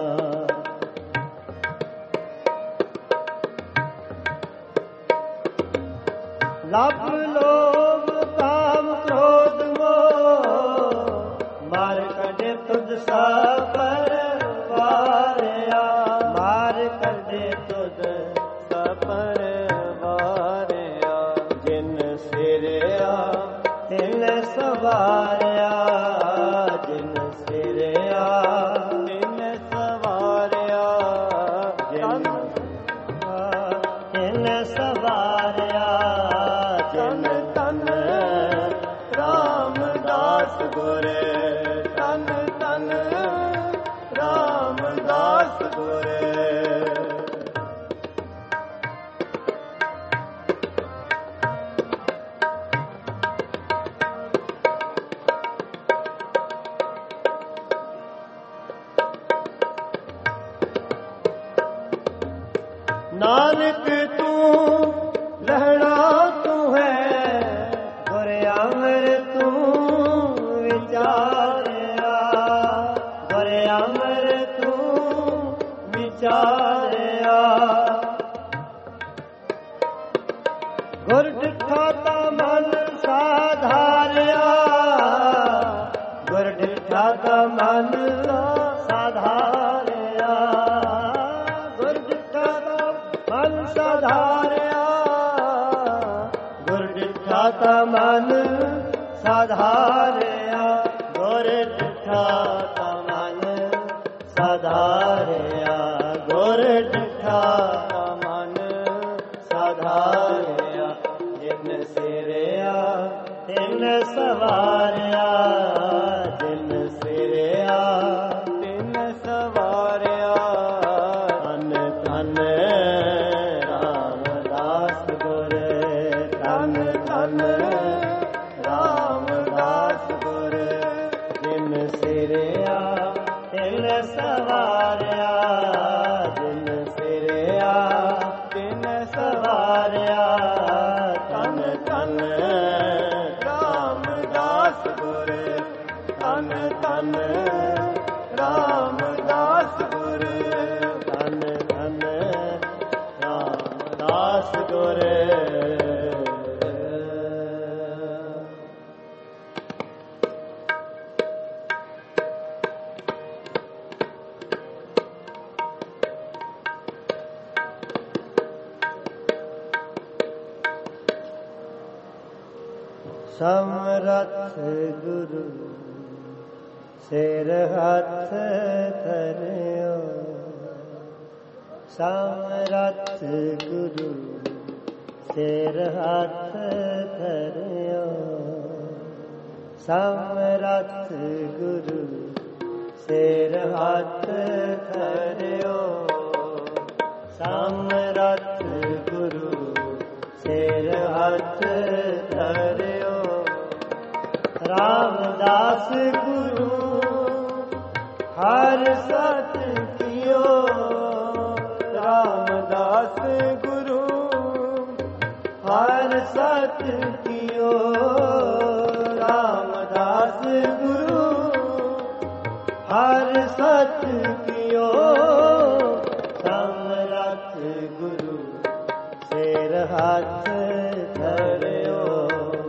ਲਭ ਲੋਭ ਕਾਮ ਕ੍ਰੋਧ ਮੋਹ, ਮਾਰ ਕੱਢੇ ਤੁਧ ਸਾਪਰ ਵਾਰਿਆ, ਮਾਰ ਕੱਢੇ ਤੁਧ ਸਾਪਰ ਵਾਰਿਆ। ਜਿਨ ਸਿਰਿਆ ਤਿਨ ਸਵਾਰਿਆ, ਜਿਨ ਸਿਰਿਆ ਤਿਨ ਸਵਾਰਿਆ। ਜਿਨ ਤਿਨ ਸਵਾਰਿਆ। ਧਨ ਧਨ ਰਾਮਦਾਸ ਗੁਰ, ਧਨ ਧਨ ਰਾਮਦਾਸ ਗੁਰ। ਨਾਨਕ ਤੂੰ ਲਹਿਣਾ ਤੂੰ ਹੈ, ਗੁਰ ਅਮਰ ਤੂੰ ਵਿਚਾਰਿਆ, ਗੁਰ ਅਮਰ ਤੂੰ ਵਿਚਾਰਿਆ। ਗੁਰ ਡਿਠਾ ਤਾ ਮਨ ਸਾਧਾਰਿਆ, ਗੁਰ ਡਿਠਾ ਤਾ ਮਨ ਸਾਧਾਰਿਆ, ਗੁਰ ਡਿਠਾ ਤਾ ਮਨ ਸਾਧਾਰਿਆ, ਗੁਰ ਡਿਠਾ ਤਾ ਮਨ ਸਾਧਾਰਿਆ। ਗੁਰ ਡਿਠਾ ਤਾ ਮਨ ਸਾਧਾਰਿਆ, ਗੁਰ ਡਿਠਾ ਤਾ ਮਨ ਸਾਧਾਰਿਆ। ਜਿਨ ਸਿਰਿਆ ਤਿਨ ਸਵਾਰਿਆ, ਜਿਨ ਸਿਰਿਆ ਤਿਨ ਸਵਾਰਿਆ। ਧਨ ਧਨ ਰਾਮਦਾਸ ਗੁਰ, ਧਨ ਧਨ ਰਾਮਦਾਸ ਗੁਰ। ਜਿਨ ਸਿਰਿਆ ਤਿਨ ਸਵਾਰਿਆ, ਜਿਨ ਸਿਰਿਆ ਤਿਨ ਸਵਾਰਿਆ। ਧਨ ਧਨ ਰਾਮਦਾਸ ਗੁਰ। ਸਮਰਥ ਗੁਰੂ ਸਿਰ ਹੱਥ ਧਰਿਓ ਸਮਰਥ ਗੁਰੂ ਸਿਰ ਹੱਥ ਧਰਿਓ ਸਮਰਥ ਗੁਰੂ ਸਿਰ ਹੱਥ ਧਰਿਓ ਸਮਰਥ ਗੁਰੂ ਸਿਰ ਹੱਥ ਧਰਿਓ ਰਾਮਦਾਸ ਗੁਰੂ ਹਰ ਸਤ ਕੀਓ ਰਾਮਦਾਸ ਗੁਰੂ ਹਰ ਸਤ ਕੀਓ ਰਾਮਦਾਸ ਗੁਰੂ ਹਰ ਸਤ ਕੀਓ ਸਮਰਥ ਗੁਰੂ ਸਿਰ ਹੱਥ ਧਰਿਓ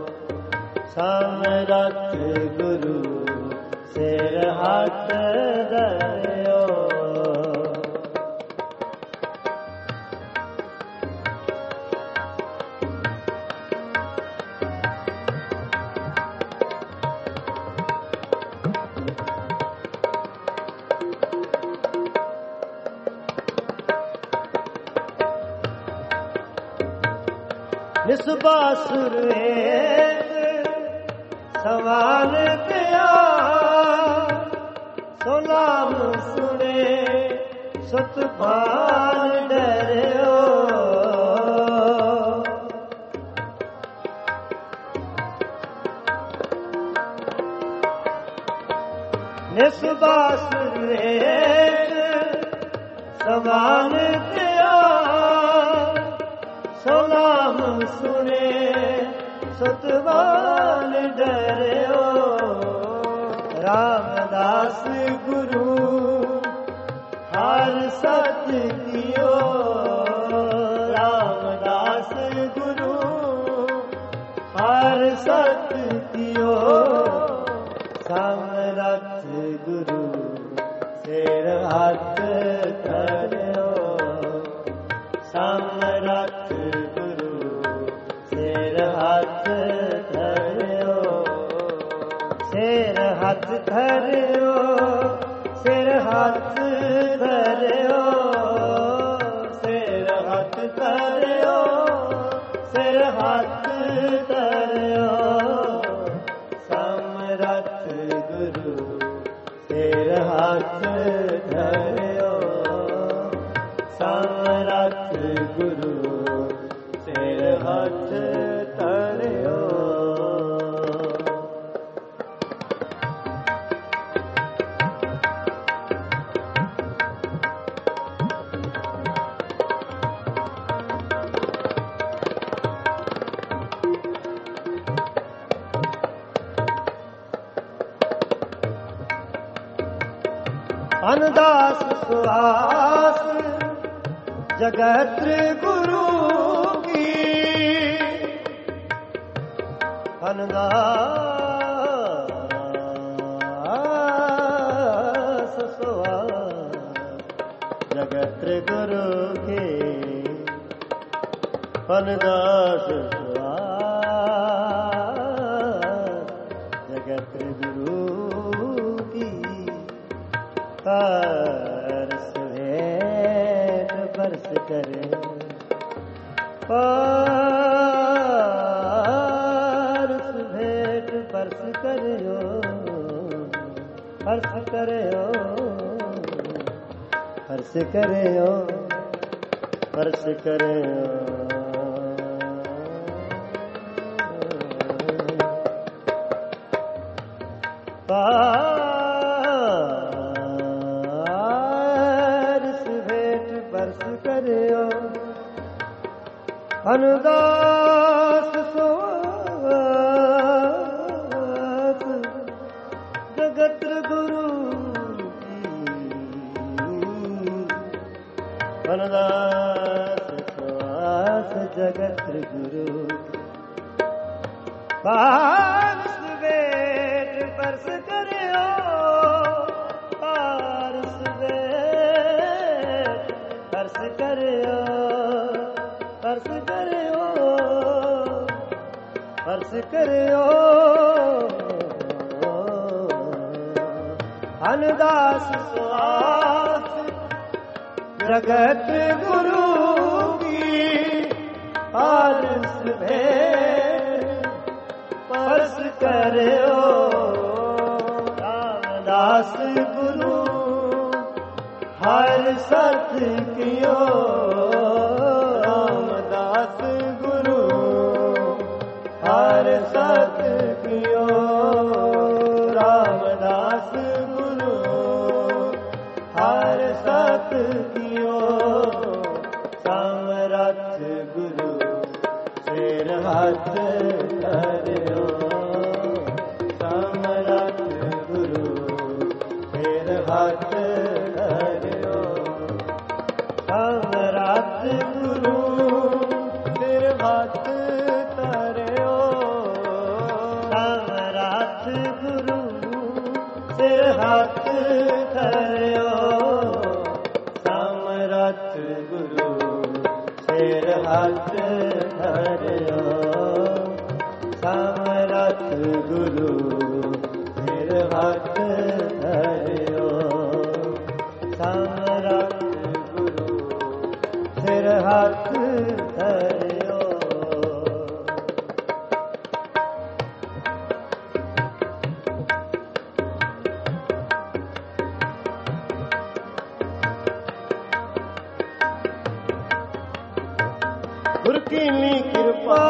ਸਮਰਥ ਗੁਰੂ ਸਿਰ ਹੱਥ ਧਰਿਓ ਨਿਸਬਾਸੁਰ ਏਕ ਸਵਾਲ ਪਿਆ ਸੋ ਨਾਮ ਸੁਣੇ ਸਤ ਭਾਨ ਡਰਿਓ ਨਿਸਬਾਸੁਰ ਏਕ ਸਵਾਲ ਪਿਆ ਸੋ ਨਾਮ ਸੁਣੇ ਸਤਵਾਨ ਡਰਿਓ ਰਾਮਦਾਸ ਗੁਰੂ ਹਰ ਸਤ ਕੀਓ ਰਾਮਦਾਸ ਗੁਰੂ ਹਰ ਸਤ ਕੀਓ ਸਮਰਥ ਗੁਰੂ ਸਿਰ ਹੱਥ ਧਰਿਓ ਸਮਰਥ ਗੁਰੂ ਸਿਰ ਹੱਥ ਧਰਿਓ ਸਿਰ ਹੱਥ ਧਰਿਓ ਸਿਰ ਹੱਥ ਧਰਿਓ ਸਿਰ ਹੱਥ ਧਰਿਓ ਸਿਰ ਹੱਥ ਧਰਿਓ ਸਮਰਥ ਗੁਰੂ ਸਿਰ ਹੱਥ ਧਰਿਓ ਸਮਰਥ ਗੁਰੂ ਸਿਰ ਹੱਥ ਧਰਿਓ ਅਨਦਾਸ ਸੁਆਸ ਜਗਤ ਗੁਰੂ ਕੀ ਅਨਦਾਸ ਸੁਆਸ ਜਗਤ ਗੁਰੂ ਕੀ ਅਨਦਾਸ ਸੁਆਸ ਜਗਤ ਗੁਰੂ ਕੀ परस भेंट बरस करे परस भेंट बरस करियो परस करियो परस करियो परस करियो ਅਨਦਾਸ ਸੁਆਸ ਜਗਤ ਗੁਰੂ ਕੀ ਅਨਦਾਸ ਸੁਆਸ ਜਗਤ ਗੁਰੂ ਪਾਰਸ ਵੇਟ ਪਰਸ ਕਰਿਓ ਪਾਰਸ ਵੇਟ ਪਰਸ ਕਰਿਓ ਪਰਸ ਕਰਿਓ हर्ष करियो अनदास सुहास जगत गुरु की आरस भेंट परस करियो रामदास गुरु हर सत कियो रामदास गुरु हर सत कियो रामदास गुरु हर सत कियो समरथ गुरु सिर हाथ धरियो समरथ गुरु सिर हाथ धरियो समरथ गुरु सिर हाथ धरियो समरथ गुरु सिर हाथ धरियो समरथ गुरु सिर हाथ धरियो समरथ गुरु सिर हाथ धरियो समरथ गुरु सिर हाथ धरियो गुरु की कृपा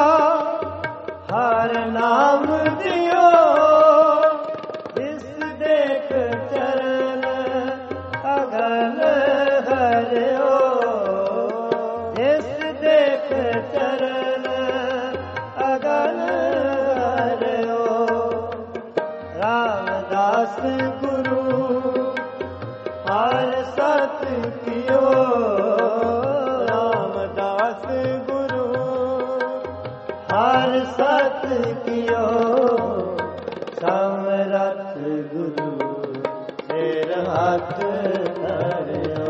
हर नाम दियो जिस देख चरण अगन हरियो जिस देख चरण अगन हरियो रामदास गुरु हर सत कियो रामदास गुरु हर सत कियो समरथ गुरु सिर हाथ धरियो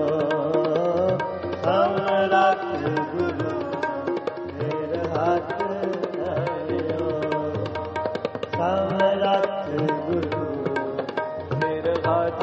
समरथ गुरु सिर हाथ धरियो समरथ गुरु सिर हाथ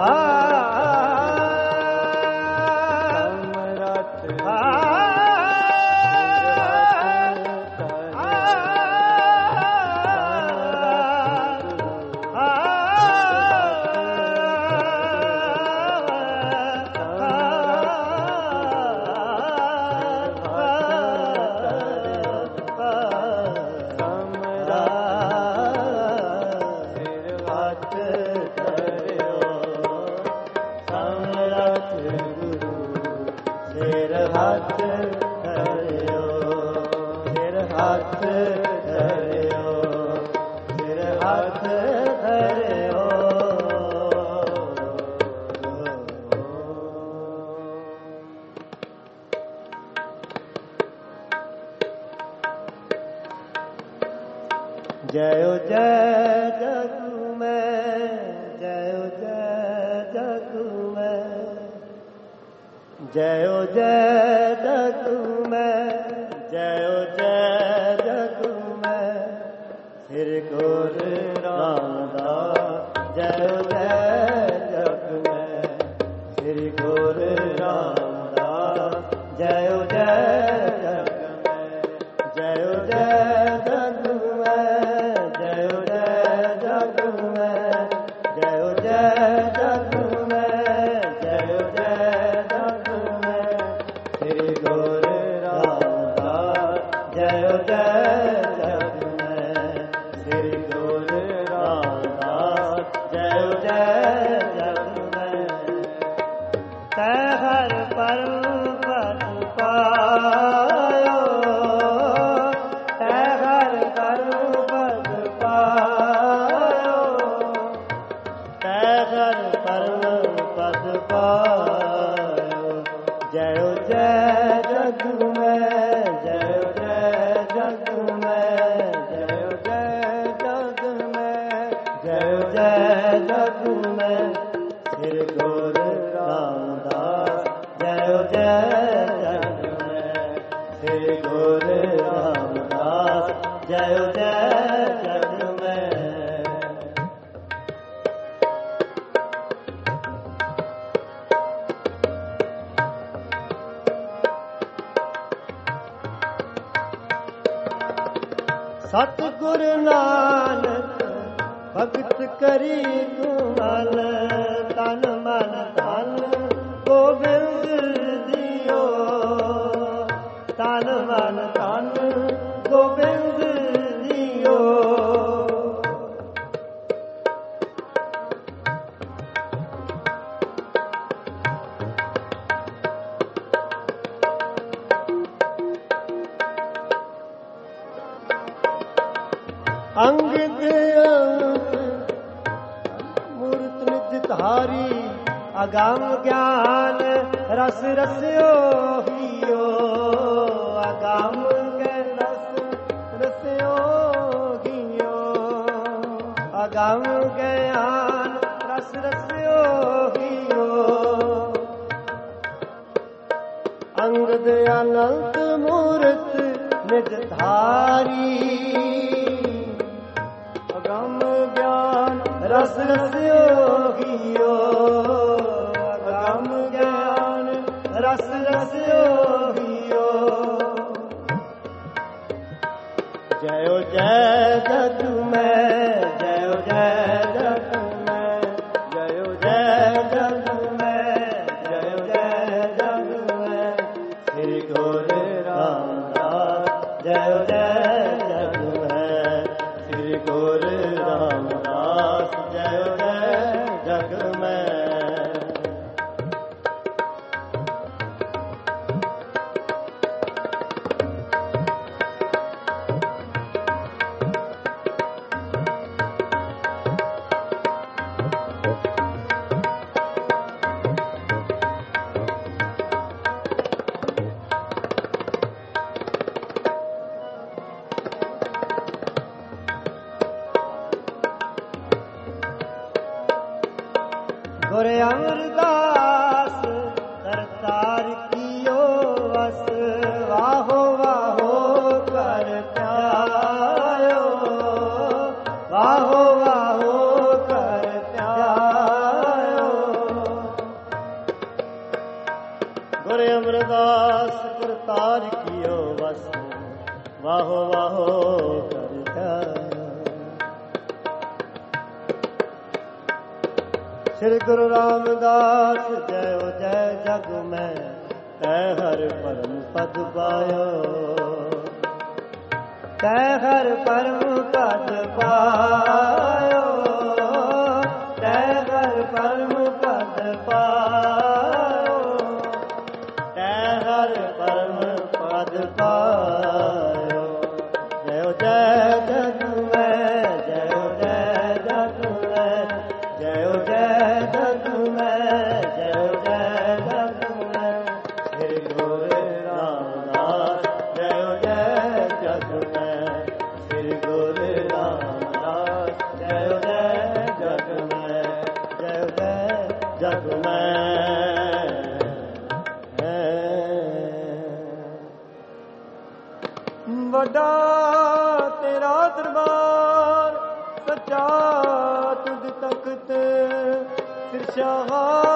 सिर हाथ धरियो सिर हाथ धरियो सिर हाथ धरियो जय जय जगु में जय जय जगु में जय जय जगु में जय जय जगु में श्री गुरु रामदास जय जय जगु में श्री गुरु रामदास जय जय जगु में जय जय जगु में जय जय जगु में जय जय जगु में जय जय जगु में श्री गुरु रामदास जय जय जगु में श्री गुरु रामदास जय जय जगु में तै हर परम पद पायो तै हर परम पद पायो तै हर परम पद पायो जय जय जगु में जय जय जगु में जय जय जगु में जय जय जगु में श्री गुरु रामदास जय जय जगु में श्री गुरु रामदास जय जय ਸਤਿਗੁਰ ਨਾਨਕ ਭਗਤ ਕਰੀ ਤੁਮਲ ਤਨ ਮਨ ਧਨ ਗੋਬਿੰਦ ਜੀਓ ਤਨ ਮਨ ਧਨ ਗੋਬਿੰਦ ਜੀਓ। ਅੰਗਿਤ ਮੂਰਤ ਨਿਜ ਧਾਰੀ ਅਗਮ ਗਿਆਨ ਰਸ ਰਸਿਓ ਹੀਓ ਅਗਮ ਕੇ ਰਸ ਰਸਿਓ ਹੀਓ ਅਗਮ ਗਿਆਨ ਰਸ ਰਸਿਓ ਹੀਓ। ਅੰਗਦ ਅਨੰਤ ਮੂਰਤ ਨਿਜ ਧਾਰੀ ਅਗਮ ਗਿਆਨ ਰਸ ਰਸਿਓ ਹੀਓ ਅਗਮ ਗਿਆਨ ਰਸ ਰਸਿਓ ਹੀਓ। ਜਯੋ ਜੈ ਜਗ ਮੈਂ ਜਯੋ ਜੈ ਜਗ ਮੈਂ ਜਯੋ ਜੈ ਜਗ ਮੈਂ ਜਯੋ ਜੈ ਜਗ ਮੈਂ ਸ੍ਰੀ ਗੁਰੂ ਰਾਮਦਾਸ ਜਯੋ ਜੈ ਜਗ ਮੈਂ ਸ੍ਰੀ ਗੁਰੂ ਰਾਮਦਾਸ ਜਯੋ ਜੈ ਜਗ ਮੈਂ। ਗੁਰ ਅਮਰਦਾਸ ਕਰਤਾਰ ਕੀਓ ਵਸ ਵਾਹੋ ਵਾਹੋ ਕਰ ਧਿਆਇਓ ਵਾਹੋ ਵਾਹੋ ਕਰ ਧਿਆਇਓ। ਗੁਰ ਅਮਰਦਾਸ ਕਰਤਾਰ ਕੀਓ ਵਸ ਵਾਹੋ ਵਾਹੋ ਕਰ ਧਿਆਇਓ। ਸ੍ਰੀ ਗੁਰੂ ਰਾਮਦਾਸ ਜਯੋ ਜੈ ਜਗ ਮੈਂ ਤੈ ਹਰਿ ਪਰਮ ਪਦ ਪਾਇਓ ਤੈ ਹਰਿ ਪਰਮ ਪਦ ਪਾਇਓ ਤੈ ਹਰਿ ਪਰਮ ਪਦ ਪਾਇਓ ਤੈ ਹਰਿ ਪਰਮ ਪਦ ਪਾਇਓ। ਜਯੋ ਜੈ ਜਗ ਮੈਂ ਜਯੋ ਜੈ ਜਗ ਮੈਂ ਜਯੋ ਜੈ ਜਗ ਮੈਂ ਜਯੋ ਜੈ ਜਗ ਮੈਂ ਸ੍ਰੀ ਗੁਰੂ ਰਾਮਦਾਸ ਜਯੋ ਜੈ ਜਗ ਮੈਂ ਸ੍ਰੀ ਗੁਰੂ ਰਾਮਦਾਸ ਜਯੋ ਜੈ ਜਗ ਮੈਂ ਜਯੋ ਜੈ ਜਗ ਮੈਂ। ਵੱਡਾ ਤੇਰਾ ਦਰਬਾਰ ਸੱਚਾ ਤੁਧ ਤਖਤ ਸਿਰਸ਼ਾਹ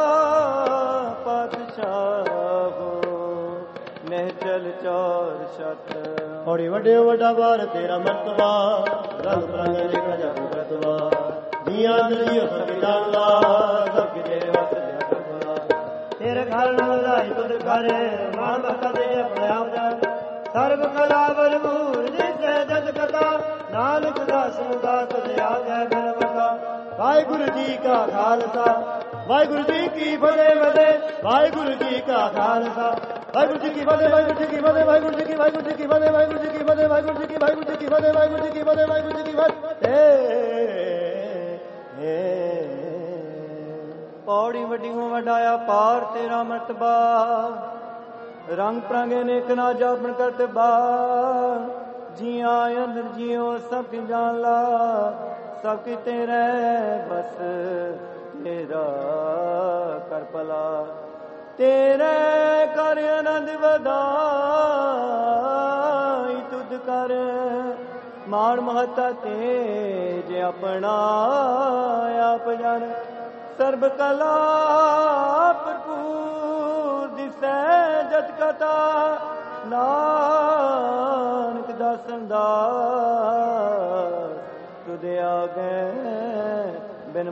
ਪਾਤਸ਼ਾਹੋ ਨਿਹਚਲ ਚੌਰ ਛਤ। ਔੜੀ ਵੱਡੇ ਵੱਡਾ ਬਾਰ ਤੇਰਾ ਮਰਤਬਾ ਰੰਗ ਰੰਗ ਲਿਖਾ ਜਾ ਕਰਤਵਾ ਜੀਆਂ ਦਲੀਓ ਸਭ ਜਾਣਦਾ ਸਭ ਕਿ ਤੇਰੇ ਵਸ ਦੇ ਕਰਤਵਾ। ਤੇਰੇ ਘਰ ਨੂੰ ਵਧਾਈ ਤੁਧ ਕਰੇ ਮਾਨ ਬਖਤਾ ਦੇ ਆਪਣੇ ਆਪ ਜਾਣ ਸਰਬ ਕਲਾ ਬਲਬੂਰ ਜਿਸੇ ਜਦ ਕਥਾ ਨਾਨਕ ਦਾਸ ਦਾਸ ਦੇ ਆਗੈ ਬਲਵਤਾ। ਵਾਹਿਗੁਰੂ ਜੀ ਕਾ ਖਾਲਸਾ ਵਾਹਿਗੁਰੂ ਜੀ ਕੀ ਫਤਿਹ ਫਤਿਹ ਵਾਹਿਗੁਰੂ ਜੀ ਕਾ ਖਾਲਸਾ ਵਾਹਿਗੁਰੂ ਜੀ ਕੀ ਫਤਿਹ ਵਾਹਿਗੁਰੂ ਜੀ ਕੀ ਫਤਿਹ ਵਾਹਿਗੁਰੂ ਜੀ ਕੀ ਵਾਹਿਗੁਰੂ ਜੀ ਕੀ ਫਤਿਹ ਵਾਹਿਗੁਰੂ ਜੀ ਕੀ ਫਤਿਹ ਵਾਹਿਗੁਰੂ ਜੀ ਕੀ ਵਾਹਿਗੁਰੂ ਜੀ ਕੀ ਫਤਿਹ ਵਾਹਿਗੁਰੂ ਜੀ ਕੀ ਫਤਿਹ ਵਾਹਿਗੁਰੂ ਜੀ ਕੀ ਫਤਿਹ। ਪੌੜੀ ਵੱਡੀਆਂ ਵਡਾਇਆ ਪਾਰ ਤੇਰਾ ਮਰਤਬਾ ਰੰਗ ਪ੍ਰਾਂਗੇ ਨੇਕ ਨਾ ਜਾਪਣ ਕਰਤੇ ਬਾ ਜੀਆਂ ਅੰਦਰ ਜੀਓ ਸਭ ਕੀ ਜਾਣ ਲਾ ਸਭ ਕੀ ਤੇਰੇ ਬਸ ਤੇਰਾ ਕਰ ਭਲਾ ਤੇਰੇ ਕਰ ਆਨੰਦ ਵਧਾਈ ਤੁਧ ਕਰ ਮਾਣ ਮਹਤਾ ਤੇ ਜੇ ਆਪਣਾ ਆਪ ਜਾਣ ਸਰਬ ਕਲਾ ਭਰਪੂਰ ਦਿਸੈ ਜਤ ਕਥਾ ਨਾਨਕ ਦਾਸਨ ਦਾਸ ਤੁਧ ਆਗੇ ਬਿਨ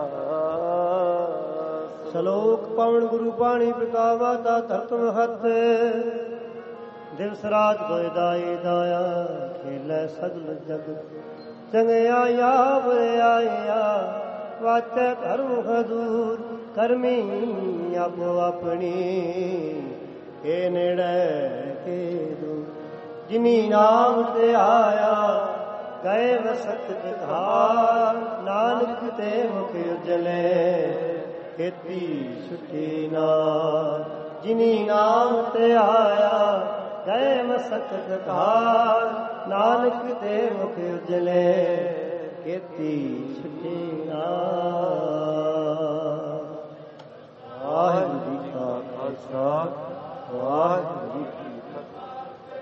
ਬਤਾਸ। ਸ਼ਲੋਕ ਪਵਨ ਗੁਰੂ ਪਾਣੀ ਪ੍ਰਕਾਵਾ ਤਾ ਧਰਤਮ ਹੱਥ ਦਿਵਸ ਰਾਤ ਦੋਇ ਦਾਈ ਦਾਇਆ ਖੇਲੇ ਸਗਲ ਜਗਤ ਚੰਗਿਆ ਆਪ ਆਇਆ ਵਾਚੈ ਧਰਮ ਹਦੂਰ ਕਰਮੀ ਆਪੋ ਆਪਣੀ ਕੇ ਨੇੜੇ ਕੇ ਦੂਰ ਜਿਨੀ ਨਾਮ ਤੇ ਆਇਆ ਗਏ ਵਸਤ ਜਗਾਰ ਨਾਨਕ ਤੇ ਮੁਖ ਉਜਲੇ ਖੇਤੀ ਛੁਟੀ ਨਾਰ ਜਿਨੀ ਨਾਮ ਤੇ ਆਇਆ ਗਏ ਵਸਤ ਜਗਾਰ ਨਾਨਕ ਤੇ ਮੁਖ ਉਜਲੇ ਖੇਤੀ ਛੁਟੀ ਨਾਰ।